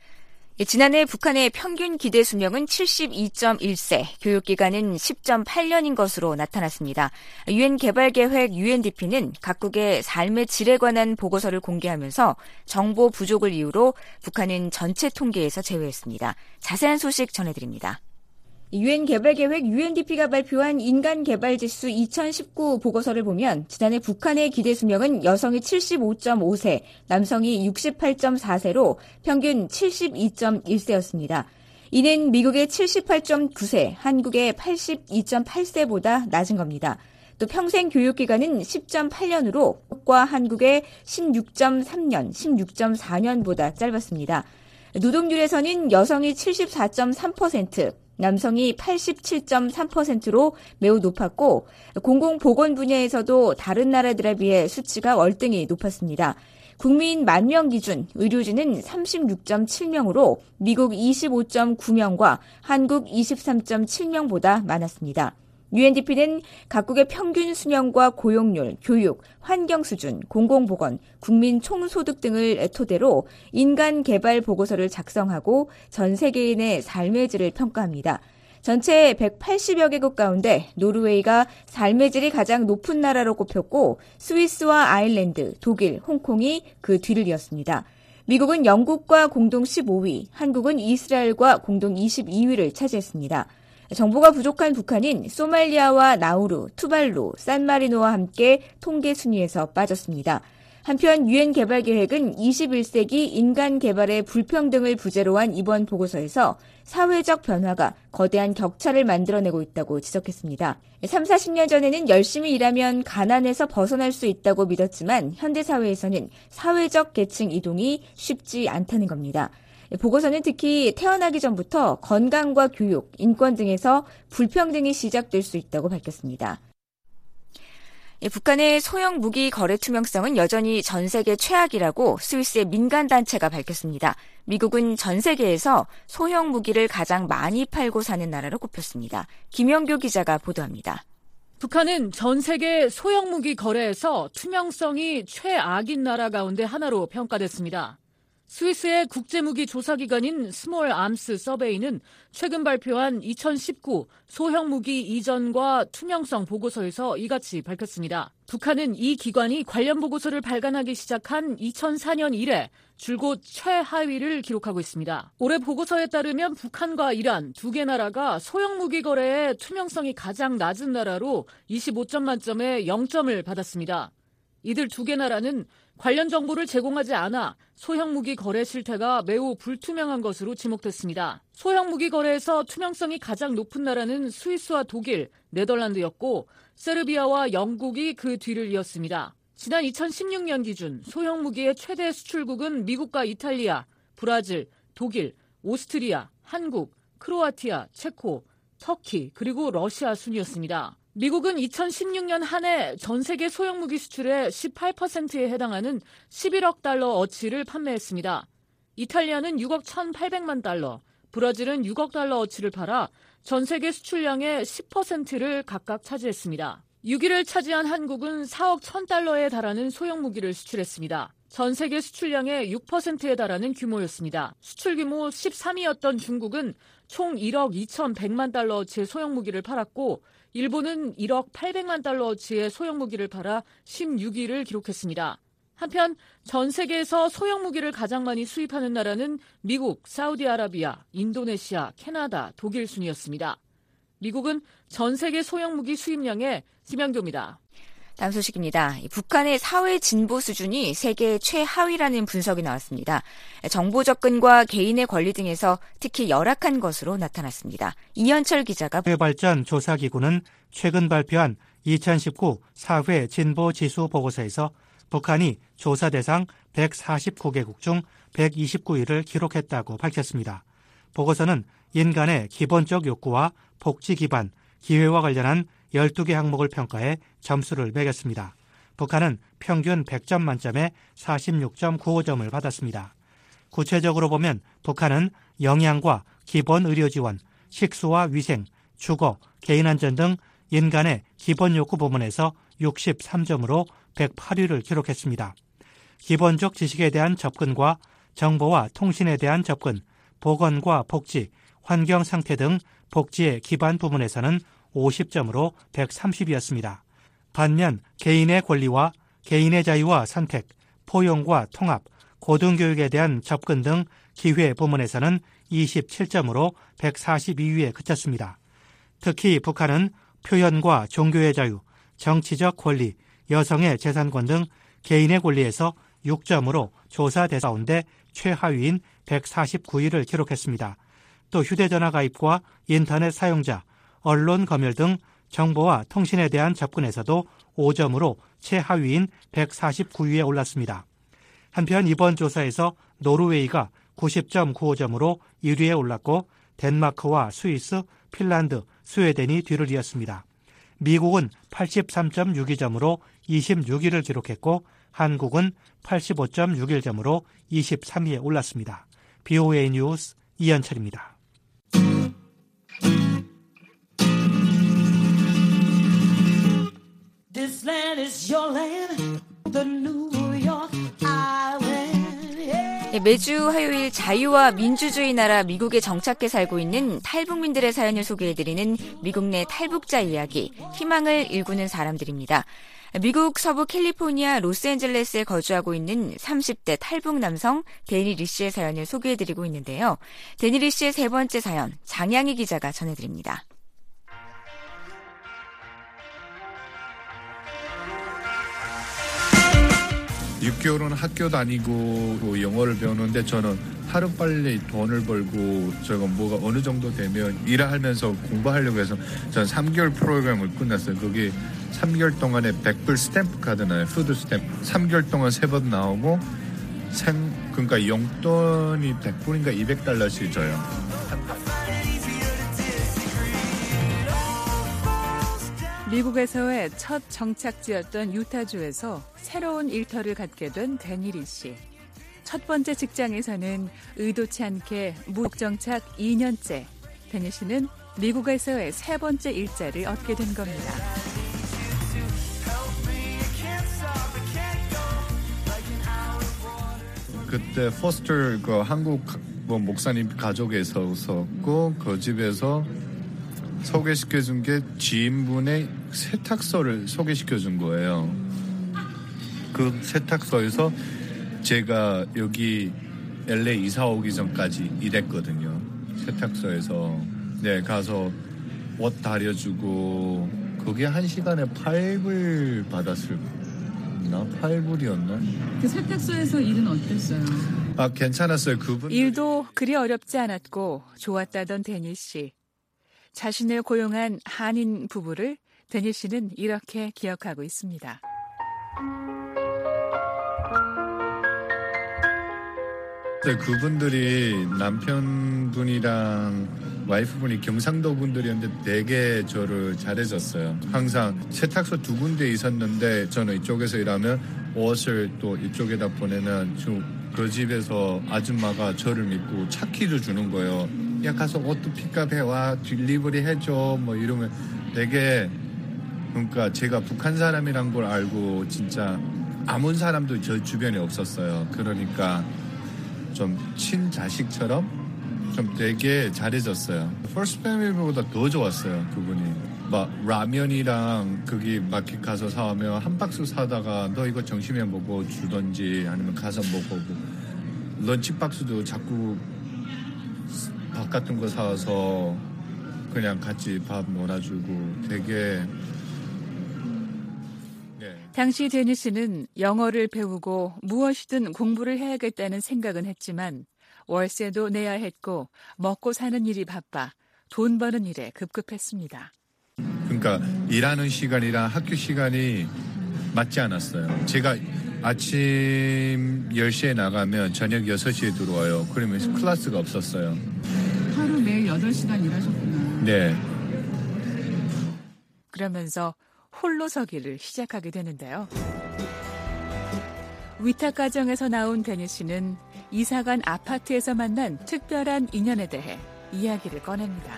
지난해 북한의 평균 기대 수명은 칠십이 점 일 세, 교육기간은 십 점 팔 년인 것으로 나타났습니다. 유엔 개발계획 유엔디피는 각국의 삶의 질에 관한 보고서를 공개하면서 정보 부족을 이유로 북한은 전체 통계에서 제외했습니다. 자세한 소식 전해드립니다. 유엔 개발계획 유엔디피가 발표한 인간개발지수 이천십구 보고서를 보면 지난해 북한의 기대 수명은 여성이 칠십오 점 오 세, 남성이 육십팔 점 사 세로 평균 칠십이 점 일 세였습니다. 이는 미국의 칠십팔 점 구 세, 한국의 팔십이 점 팔 세보다 낮은 겁니다. 또 평생 교육기간은 십 점 팔 년으로 미국과 한국의 십육 점 삼 년, 십육 점 사 년보다 짧았습니다. 노동률에서는 여성이 칠십사 점 삼 퍼센트, 남성이 팔십칠 점 삼 퍼센트로 매우 높았고 공공보건 분야에서도 다른 나라들에 비해 수치가 월등히 높았습니다. 국민 만 명 기준 의료진은 삼십육 점 칠 명으로 미국 이십오 점 구 명과 한국 이십삼 점 칠 명보다 많았습니다. 유엔디피는 각국의 평균 수명과 고용률, 교육, 환경 수준, 공공보건, 국민 총소득 등을 토대로 인간 개발 보고서를 작성하고 전 세계인의 삶의 질을 평가합니다. 전체 백팔십여 개국 가운데 노르웨이가 삶의 질이 가장 높은 나라로 꼽혔고 스위스와 아일랜드, 독일, 홍콩이 그 뒤를 이었습니다. 미국은 영국과 공동 십오 위, 한국은 이스라엘과 공동 이십이 위를 차지했습니다. 정보가 부족한 북한인 소말리아와 나우루, 투발루, 산마리노와 함께 통계 순위에서 빠졌습니다. 한편 유엔 개발 계획은 이십일 세기 인간 개발의 불평등을 부제로 한 이번 보고서에서 사회적 변화가 거대한 격차를 만들어내고 있다고 지적했습니다. 삼사십 년 전에는 열심히 일하면 가난에서 벗어날 수 있다고 믿었지만 현대 사회에서는 사회적 계층 이동이 쉽지 않다는 겁니다. 보고서는 특히 태어나기 전부터 건강과 교육, 인권 등에서 불평등이 시작될 수 있다고 밝혔습니다. 북한의 소형 무기 거래 투명성은 여전히 전 세계 최악이라고 스위스의 민간단체가 밝혔습니다. 미국은 전 세계에서 소형 무기를 가장 많이 팔고 사는 나라로 꼽혔습니다. 김영교 기자가 보도합니다. 북한은 전 세계 소형 무기 거래에서 투명성이 최악인 나라 가운데 하나로 평가됐습니다. 스위스의 국제무기 조사기관인 스몰 암스 서베이는 최근 발표한 이천십구 소형 무기 이전과 투명성 보고서에서 이같이 밝혔습니다. 북한은 이 기관이 관련 보고서를 발간하기 시작한 이천사 년 이래 줄곧 최하위를 기록하고 있습니다. 올해 보고서에 따르면 북한과 이란 두 개 나라가 소형 무기 거래의 투명성이 가장 낮은 나라로 이십오 점 만점에 영 점을 받았습니다. 이들 두 개 나라는 관련 정보를 제공하지 않아 소형 무기 거래 실태가 매우 불투명한 것으로 지목됐습니다. 소형 무기 거래에서 투명성이 가장 높은 나라는 스위스와 독일, 네덜란드였고 세르비아와 영국이 그 뒤를 이었습니다. 지난 이천십육 년 기준 소형 무기의 최대 수출국은 미국과 이탈리아, 브라질, 독일, 오스트리아, 한국, 크로아티아, 체코, 터키, 그리고 러시아 순이었습니다. 미국은 이천십육 년 한 해 전 세계 소형 무기 수출의 십팔 퍼센트에 해당하는 십일억 달러 어치를 판매했습니다. 이탈리아는 육억 천팔백만 달러, 브라질은 육억 달러 어치를 팔아 전 세계 수출량의 십 퍼센트를 각각 차지했습니다. 육 위를 차지한 한국은 사억 천 달러에 달하는 소형 무기를 수출했습니다. 전 세계 수출량의 육 퍼센트에 달하는 규모였습니다. 수출 규모 십삼 위였던 중국은 총 일억 이천백만 달러어치의 소형 무기를 팔았고 일본은 일억 팔백만 달러어치의 소형 무기를 팔아 십육 위를 기록했습니다. 한편 전 세계에서 소형 무기를 가장 많이 수입하는 나라는 미국, 사우디아라비아, 인도네시아, 캐나다, 독일 순이었습니다. 미국은 전 세계 소형 무기 수입량의 김양교입니다. 다음 소식입니다. 북한의 사회 진보 수준이 세계 최하위라는 분석이 나왔습니다. 정보 접근과 개인의 권리 등에서 특히 열악한 것으로 나타났습니다. 이현철 기자가 사회발전 조사기구는 최근 발표한 이천십구 사회 진보 지수 보고서에서 북한이 조사 대상 백사십구 개국 중 백이십구 위를 기록했다고 밝혔습니다. 보고서는 인간의 기본적 욕구와 복지 기반, 기회와 관련한 열두 개 항목을 평가해 점수를 매겼습니다. 북한은 평균 백 점 만점에 사십육 점 구오 점을 받았습니다. 구체적으로 보면 북한은 영양과 기본 의료 지원, 식수와 위생, 주거, 개인안전 등 인간의 기본 욕구 부문에서 육십삼 점으로 백팔 위를 기록했습니다. 기본적 지식에 대한 접근과 정보와 통신에 대한 접근, 보건과 복지, 환경 상태 등 복지의 기반 부문에서는 오십 점으로 백삼십 위였습니다. 반면 개인의 권리와 개인의 자유와 선택, 포용과 통합, 고등교육에 대한 접근 등 기회 부문에서는 이십칠 점으로 백사십이 위에 그쳤습니다. 특히 북한은 표현과 종교의 자유, 정치적 권리, 여성의 재산권 등 개인의 권리에서 육 점으로 조사 대상 가운데 최하위인 백사십구 위를 기록했습니다. 또 휴대전화 가입과 인터넷 사용자, 언론 검열 등 정보와 통신에 대한 접근에서도 오 점으로 최하위인 백사십구 위에 올랐습니다. 한편 이번 조사에서 노르웨이가 구십 점 구오 점으로 일 위에 올랐고 덴마크와 스위스, 핀란드, 스웨덴이 뒤를 이었습니다. 미국은 팔십삼 점 육이 점으로 이십육 위를 기록했고 한국은 팔십오 점 육일 점으로 이십삼 위에 올랐습니다. 비오에이 뉴스 이현철입니다. This land is your land, the New York Island. Yeah. 매주 화요일 자유와 민주주의 나라 미국에 정착해 살고 있는 탈북민들의 사연을 소개해드리는 미국 내 탈북자 이야기, 희망을 일구는 사람들입니다. 미국 서부 캘리포니아 로스앤젤레스에 거주하고 있는 삼십 대 탈북 남성 데니 리 씨의 사연을 소개해드리고 있는데요. 데니 리 씨의 세 번째 사연, 장양희 기자가 전해드립니다. 육 개월은 학교 다니고 영어를 배우는데 저는 하루빨리 돈을 벌고 저거 뭐가 어느 정도 되면 일하면서 공부하려고 해서 저는 삼 개월 프로그램을 끝났어요. 거기 삼 개월 동안에 백 불 스탬프 카드 나요. 푸드 스탬프. 삼 개월 동안 세 번 나오고 생 그러니까 용돈이 백 불인가 이백 달러씩 줘요. 미국에서의 첫 정착지였던 유타주에서 새로운 일터를 갖게 된 데니리 씨. 첫 번째 직장에서는 의도치 않게 무정착 이 년째. 데니 씨는 미국에서의 세 번째 일자를 얻게 된 겁니다. 그때 포스터 그 한국 뭐 목사님 가족에서 있었고 그 집에서 소개시켜준 게 지인분의 세탁소를 소개시켜준 거예요. 그 세탁소에서 제가 여기 엘에이 이사 오기 전까지 일했거든요. 세탁소에서 네 가서 옷 다려주고 그게 한 시간에 팔 불 받았을 나 팔 불이었나? 그 세탁소에서 일은 어땠어요? 아 괜찮았어요. 그분 일도 그리 어렵지 않았고 좋았다던 데니 씨. 자신을 고용한 한인 부부를 데니 씨는 이렇게 기억하고 있습니다. 그분들이 남편분이랑 와이프분이 경상도 분들이었는데 되게 저를 잘해줬어요. 항상 세탁소 두 군데 있었는데 저는 이쪽에서 일하면 옷을 또 이쪽에다 보내면 그 집에서 아줌마가 저를 믿고 차키도 주는 거예요. 야 가서 옷도 픽업해와 딜리버리 해줘 뭐 이러면 되게 그러니까 제가 북한 사람이란 걸 알고 진짜 아무 사람도 저 주변에 없었어요. 그러니까 좀 친자식처럼 좀 되게 잘해줬어요. 퍼스트 패밀리보다 더 좋았어요. 그분이 막 라면이랑 거기 마켓 가서 사오면 한 박스 사다가 너 이거 점심에 먹어 주던지 아니면 가서 먹어 런치 박스도 자꾸 밥 같은 거 사와서 그냥 같이 밥 몰아주고 되게 당시 데니 씨는 영어를 배우고 무엇이든 공부를 해야겠다는 생각은 했지만 월세도 내야 했고 먹고 사는 일이 바빠 돈 버는 일에 급급했습니다. 그러니까 일하는 시간이랑 학교 시간이 맞지 않았어요. 제가 아침 열 시에 나가면 저녁 여섯 시에 들어와요. 그러면 클래스가 없었어요. 하루 매일 여덟 시간 일하셨구나. 네. 그러면서 홀로 서기를 시작하게 되는데요. 위탁 가정에서 나온 데니 씨는 이사간 아파트에서 만난 특별한 인연에 대해 이야기를 꺼냅니다.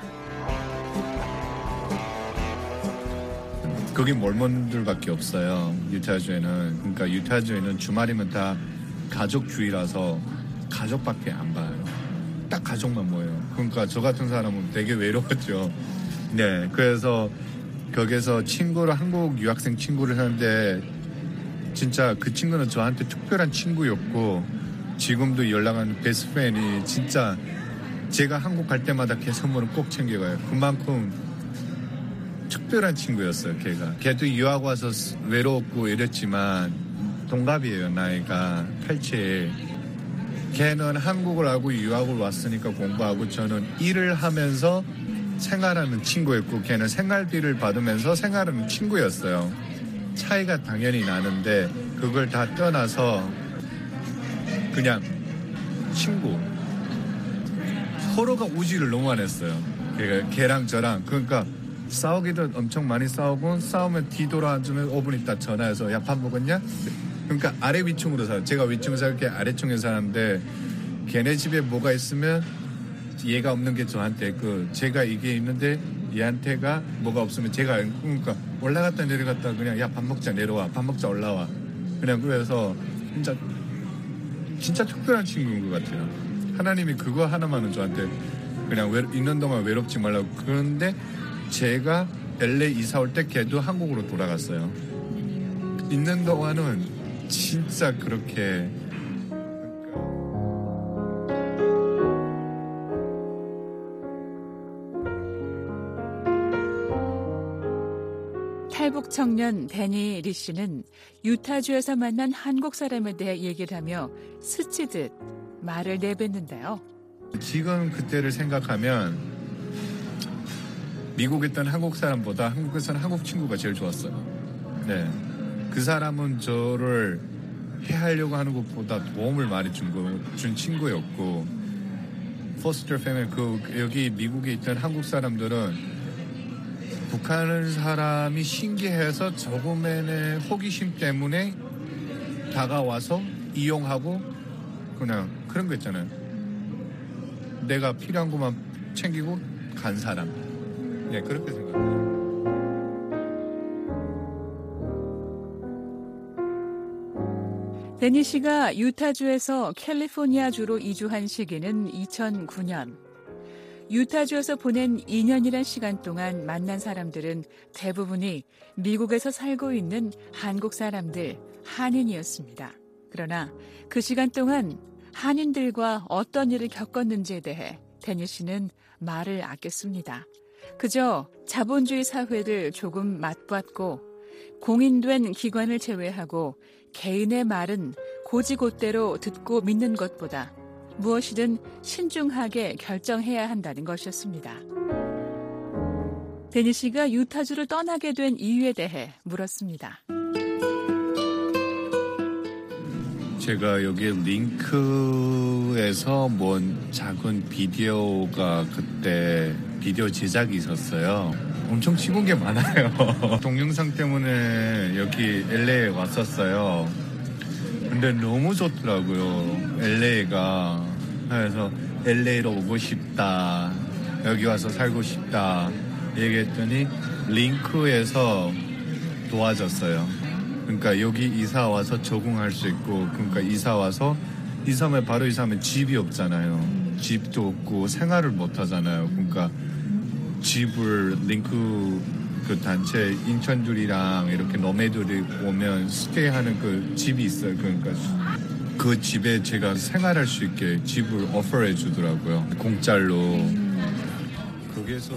거기 몰몬들밖에 없어요. 유타주에는. 그러니까 유타주에는 주말이면 다 가족주의라서 가족밖에 안 봐요. 딱 가족만 모여요. 그러니까 저 같은 사람은 되게 외로웠죠. 네, 그래서 거기서 친구를 한국 유학생 친구를 하는데 진짜 그 친구는 저한테 특별한 친구였고 지금도 연락하는 베스트 프렌이 진짜 제가 한국 갈 때마다 걔 선물은 꼭 챙겨가요. 그만큼 특별한 친구였어요. 걔가. 걔도 유학 와서 외로웠고 이랬지만 동갑이에요. 나이가 팔십칠. 걔는 한국을 알고 유학을 왔으니까 공부하고 저는 일을 하면서 생활하는 친구였고 걔는 생활비를 받으면서 생활하는 친구였어요. 차이가 당연히 나는데 그걸 다 떠나서 그냥 친구. 서로가 우지를 너무 안 했어요. 걔가 걔랑 저랑. 그러니까 싸우기도 엄청 많이 싸우고 싸우면 뒤돌아주면 오 분 있다 전화해서 야 밥 먹었냐? 그러니까 아래 위층으로 살아요. 제가 위층 살게 아래층에 사는데 걔네 집에 뭐가 있으면 얘가 없는 게 저한테 그 제가 이게 있는데 얘한테가 뭐가 없으면 제가 그러니까 올라갔다 내려갔다 그냥 야 밥 먹자 내려와 밥 먹자 올라와 그냥 그래서 진짜 진짜 특별한 친구인 것 같아요. 하나님이 그거 하나만은 저한테 그냥 외, 있는 동안 외롭지 말라고. 그런데 제가 엘에이 이사 올 때 걔도 한국으로 돌아갔어요. 있는 동안은 진짜 그렇게 탈북 태북 청년 데니 리 씨는 유타주에서 만난 한국 사람에 대해 얘기를 하며 스치듯 말을 내뱉는데요. 지금 그때를 생각하면 미국에 있던 한국 사람보다 한국에서는 한국 친구가 제일 좋았어요. 네, 그 사람은 저를 해하려고 하는 것보다 도움을 많이 준, 거, 준 친구였고 포스터 패밀리 그 여기 미국에 있던 한국 사람들은 북한 사람이 신기해서 조금의 호기심 때문에 다가와서 이용하고 그냥 그런 거 있잖아요. 내가 필요한 것만 챙기고 간 사람. 네, 그렇게 생각해요. 데니 씨가 유타주에서 캘리포니아주로 이주한 시기는 이천구 년. 유타주에서 보낸 이 년이란 시간 동안 만난 사람들은 대부분이 미국에서 살고 있는 한국 사람들, 한인이었습니다. 그러나 그 시간 동안 한인들과 어떤 일을 겪었는지에 대해 데니 씨는 말을 아꼈습니다. 그저 자본주의 사회를 조금 맛봤고 공인된 기관을 제외하고 개인의 말은 고지곳대로 듣고 믿는 것보다 무엇이든 신중하게 결정해야 한다는 것이었습니다. 데니 씨가 유타주를 떠나게 된 이유에 대해 물었습니다. 제가 여기 링크에서 본 작은 비디오가 그때 비디오 제작이 있었어요. 엄청 찍은 게 많아요. 동영상 때문에 여기 엘에이에 왔었어요. 근데 너무 좋더라고요. 엘에이가. 그래서 엘에이로 오고 싶다. 여기 와서 살고 싶다. 얘기했더니 링크에서 도와줬어요. 그러니까 여기 이사 와서 적응할 수 있고, 그러니까 이사 와서 이사하면 바로 이사하면 집이 없잖아요. 집도 없고 생활을 못 하잖아요. 그러니까 집을 링크 그 단체 인천들이랑 이렇게 너매들이 오면 스테이하는 그 집이 있어요. 그러니까 그 집에 제가 생활할 수 있게 집을 오퍼해 주더라고요. 공짜로. 거기에서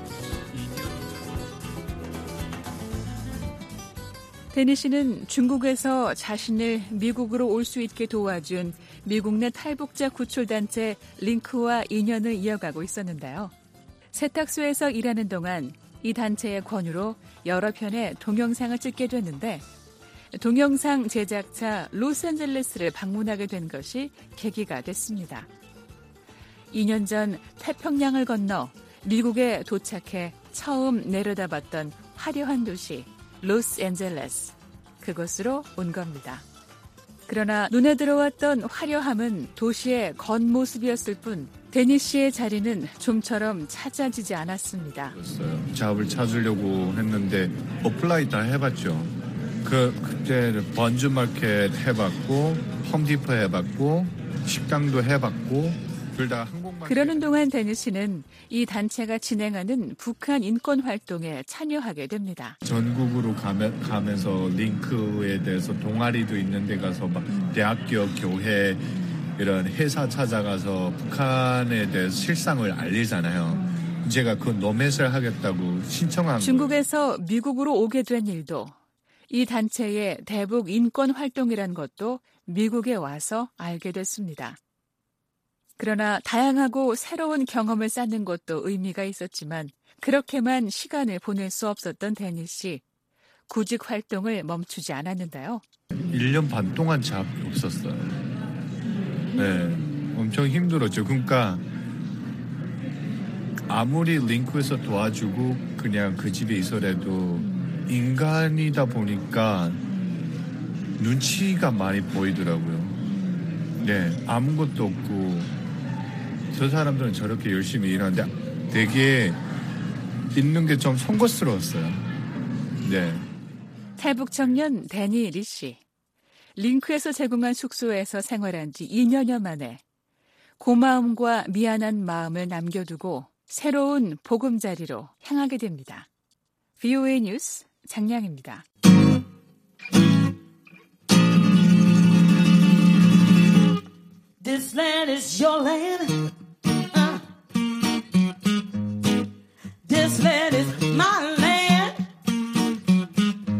데니 씨는 중국에서 자신을 미국으로 올 수 있게 도와준 미국 내 탈북자 구출단체 링크와 인연을 이어가고 있었는데요. 세탁소에서 일하는 동안 이 단체의 권유로 여러 편의 동영상을 찍게 됐는데 동영상 제작차 로스앤젤레스를 방문하게 된 것이 계기가 됐습니다. 이 년 전 태평양을 건너 미국에 도착해 처음 내려다봤던 화려한 도시 로스앤젤레스, 그곳으로 온 겁니다. 그러나 눈에 들어왔던 화려함은 도시의 겉모습이었을 뿐 데니 씨의 자리는 좀처럼 찾아지지 않았습니다. 잡을 찾으려고 했는데 어플라이 다 해봤죠. 그 그때 번즈마켓 해봤고 홈디포 해봤고 식당도 해봤고 둘 다 한국만. 그러는 동안 데니 씨는 이 단체가 진행하는 북한 인권 활동에 참여하게 됩니다. 전국으로 가며, 가면서 링크에 대해서 동아리도 있는 데 가서 막 대학교, 교회 이런 회사 찾아가서 북한에 대해서 실상을 알리잖아요. 제가 그 노맷을 하겠다고 신청한 중국에서 미국으로 오게 된 일도 이 단체의 대북 인권 활동이란 것도 미국에 와서 알게 됐습니다. 그러나 다양하고 새로운 경험을 쌓는 것도 의미가 있었지만 그렇게만 시간을 보낼 수 없었던 데니 씨. 구직 활동을 멈추지 않았는데요. 일 년 반 동안 잡이 없었어요. 네, 엄청 힘들었죠. 그러니까 아무리 링크에서 도와주고 그냥 그 집에 있어도 인간이다 보니까 눈치가 많이 보이더라고요. 네, 아무것도 없고 저 사람들은 저렇게 열심히 일하는데 되게 있는 게 좀 송구스러웠어요. 네. 탈북 청년 데니 리 씨. 링크에서 제공한 숙소에서 생활한 지 이 년여 만에 고마움과 미안한 마음을 남겨두고 새로운 보금자리로 향하게 됩니다. 브이오에이 뉴스 장량입니다. This land is your land. Uh. This land is my land.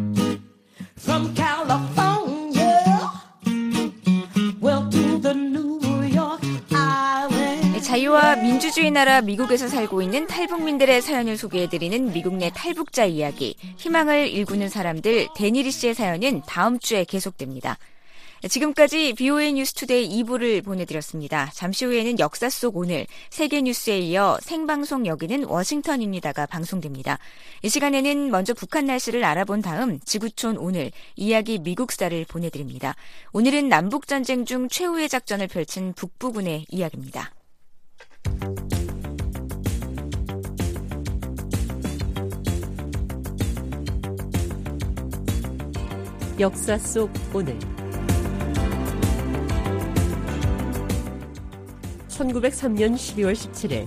자유와 민주주의 나라 미국에서 살고 있는 탈북민들의 사연을 소개해드리는 미국 내 탈북자 이야기, 희망을 일구는 사람들 데니리 씨의 사연은 다음 주에 계속됩니다. 지금까지 비오에이 뉴스투데이 이 부를 보내드렸습니다. 잠시 후에는 역사 속 오늘, 세계 뉴스에 이어 생방송 여기는 워싱턴입니다가 방송됩니다. 이 시간에는 먼저 북한 날씨를 알아본 다음 지구촌 오늘, 이야기 미국사를 보내드립니다. 오늘은 남북전쟁 중 최후의 작전을 펼친 북부군의 이야기입니다. 역사 속 오늘 천구백삼 년 십이월 십칠일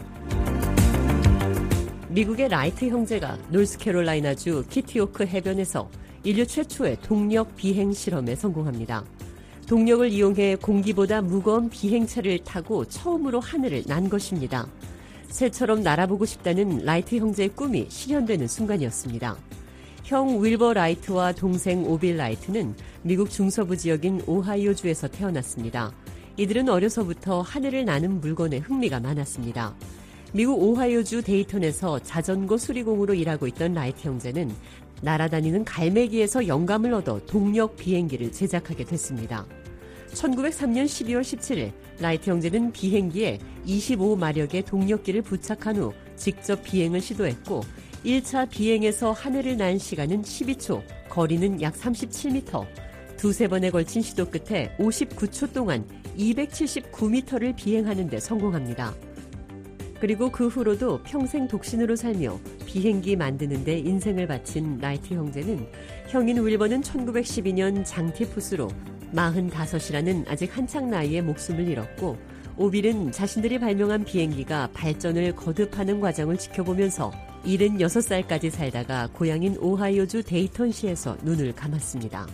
미국의 라이트 형제가 노스캐롤라이나주 키티오크 해변에서 인류 최초의 동력 비행 실험에 성공합니다. 동력을 이용해 공기보다 무거운 비행체를 타고 처음으로 하늘을 난 것입니다. 새처럼 날아보고 싶다는 라이트 형제의 꿈이 실현되는 순간이었습니다. 형 윌버 라이트와 동생 오빌 라이트는 미국 중서부 지역인 오하이오주에서 태어났습니다. 이들은 어려서부터 하늘을 나는 물건에 흥미가 많았습니다. 미국 오하이오주 데이턴에서 자전거 수리공으로 일하고 있던 라이트 형제는 날아다니는 갈매기에서 영감을 얻어 동력 비행기를 제작하게 됐습니다. 천구백삼 년 십이월 십칠일 라이트 형제는 비행기에 이십오 마력의 동력기를 부착한 후 직접 비행을 시도했고 일 차 비행에서 하늘을 난 시간은 십이 초, 거리는 약 삼십칠 미터. 두세 번에 걸친 시도 끝에 오십구 초 동안 이백칠십구 미터를 비행하는 데 성공합니다. 그리고 그 후로도 평생 독신으로 살며 비행기 만드는 데 인생을 바친 라이트 형제는 형인 윌버는 천구백십이 년 장티푸스로 마흔다섯이라는 아직 한창 나이에 목숨을 잃었고 오빌은 자신들이 발명한 비행기가 발전을 거듭하는 과정을 지켜보면서 일흔여섯 살까지 살다가 고향인 오하이오주 데이턴시에서 눈을 감았습니다.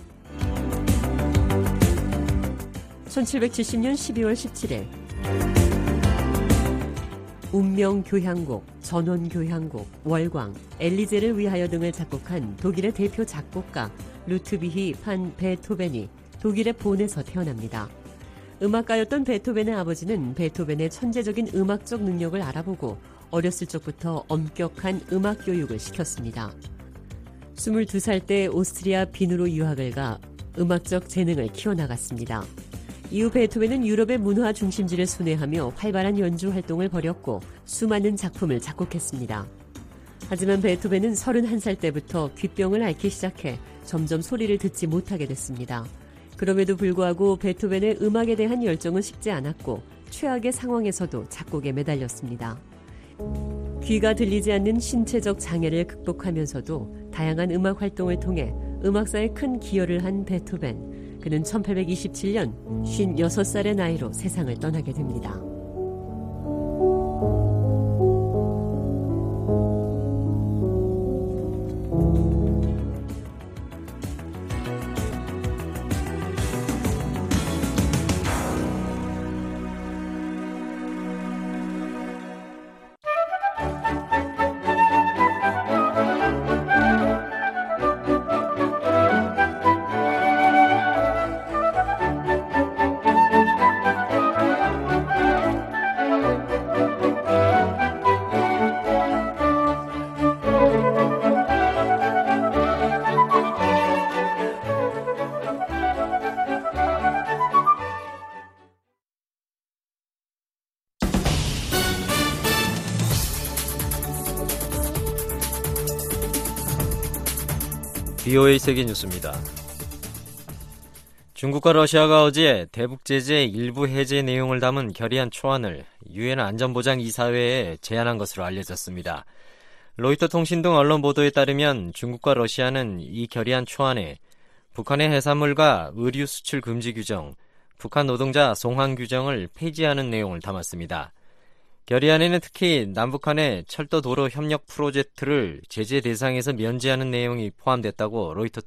천칠백칠십 년 십이월 십칠일 운명교향곡, 전원교향곡, 월광, 엘리제를 위하여 등을 작곡한 독일의 대표 작곡가 루트비히 판 베토벤이 독일의 본에서 태어납니다. 음악가였던 베토벤의 아버지는 베토벤의 천재적인 음악적 능력을 알아보고 어렸을 적부터 엄격한 음악 교육을 시켰습니다. 스물두 살 때 오스트리아 빈으로 유학을 가 음악적 재능을 키워나갔습니다. 이후 베토벤은 유럽의 문화 중심지를 순회하며 활발한 연주 활동을 벌였고 수많은 작품을 작곡했습니다. 하지만 베토벤은 서른한 살 때부터 귓병을 앓기 시작해 점점 소리를 듣지 못하게 됐습니다. 그럼에도 불구하고 베토벤의 음악에 대한 열정은 식지 않았고 최악의 상황에서도 작곡에 매달렸습니다. 귀가 들리지 않는 신체적 장애를 극복하면서도 다양한 음악 활동을 통해 음악사에 큰 기여를 한 베토벤. 그는 천팔백이십칠 년 쉰여섯 살의 나이로 세상을 떠나게 됩니다. 비오에이 세계 뉴스입니다. 중국과 러시아가 어제 대북 제재 일부 해제 내용을 담은 결의안 초안을 유엔 안전보장이사회에 제안한 것으로 알려졌습니다. 로이터 통신 등 언론 보도에 따르면 중국과 러시아는 이 결의안 초안에 북한의 해산물과 의류 수출 금지 규정, 북한 노동자 송환 규정을 폐지하는 내용을 담았습니다. 결의안에는 특히 남북한의 철도 도로 협력 프로젝트를 제재 대상에서 면제하는 내용이 포함됐다고 로이터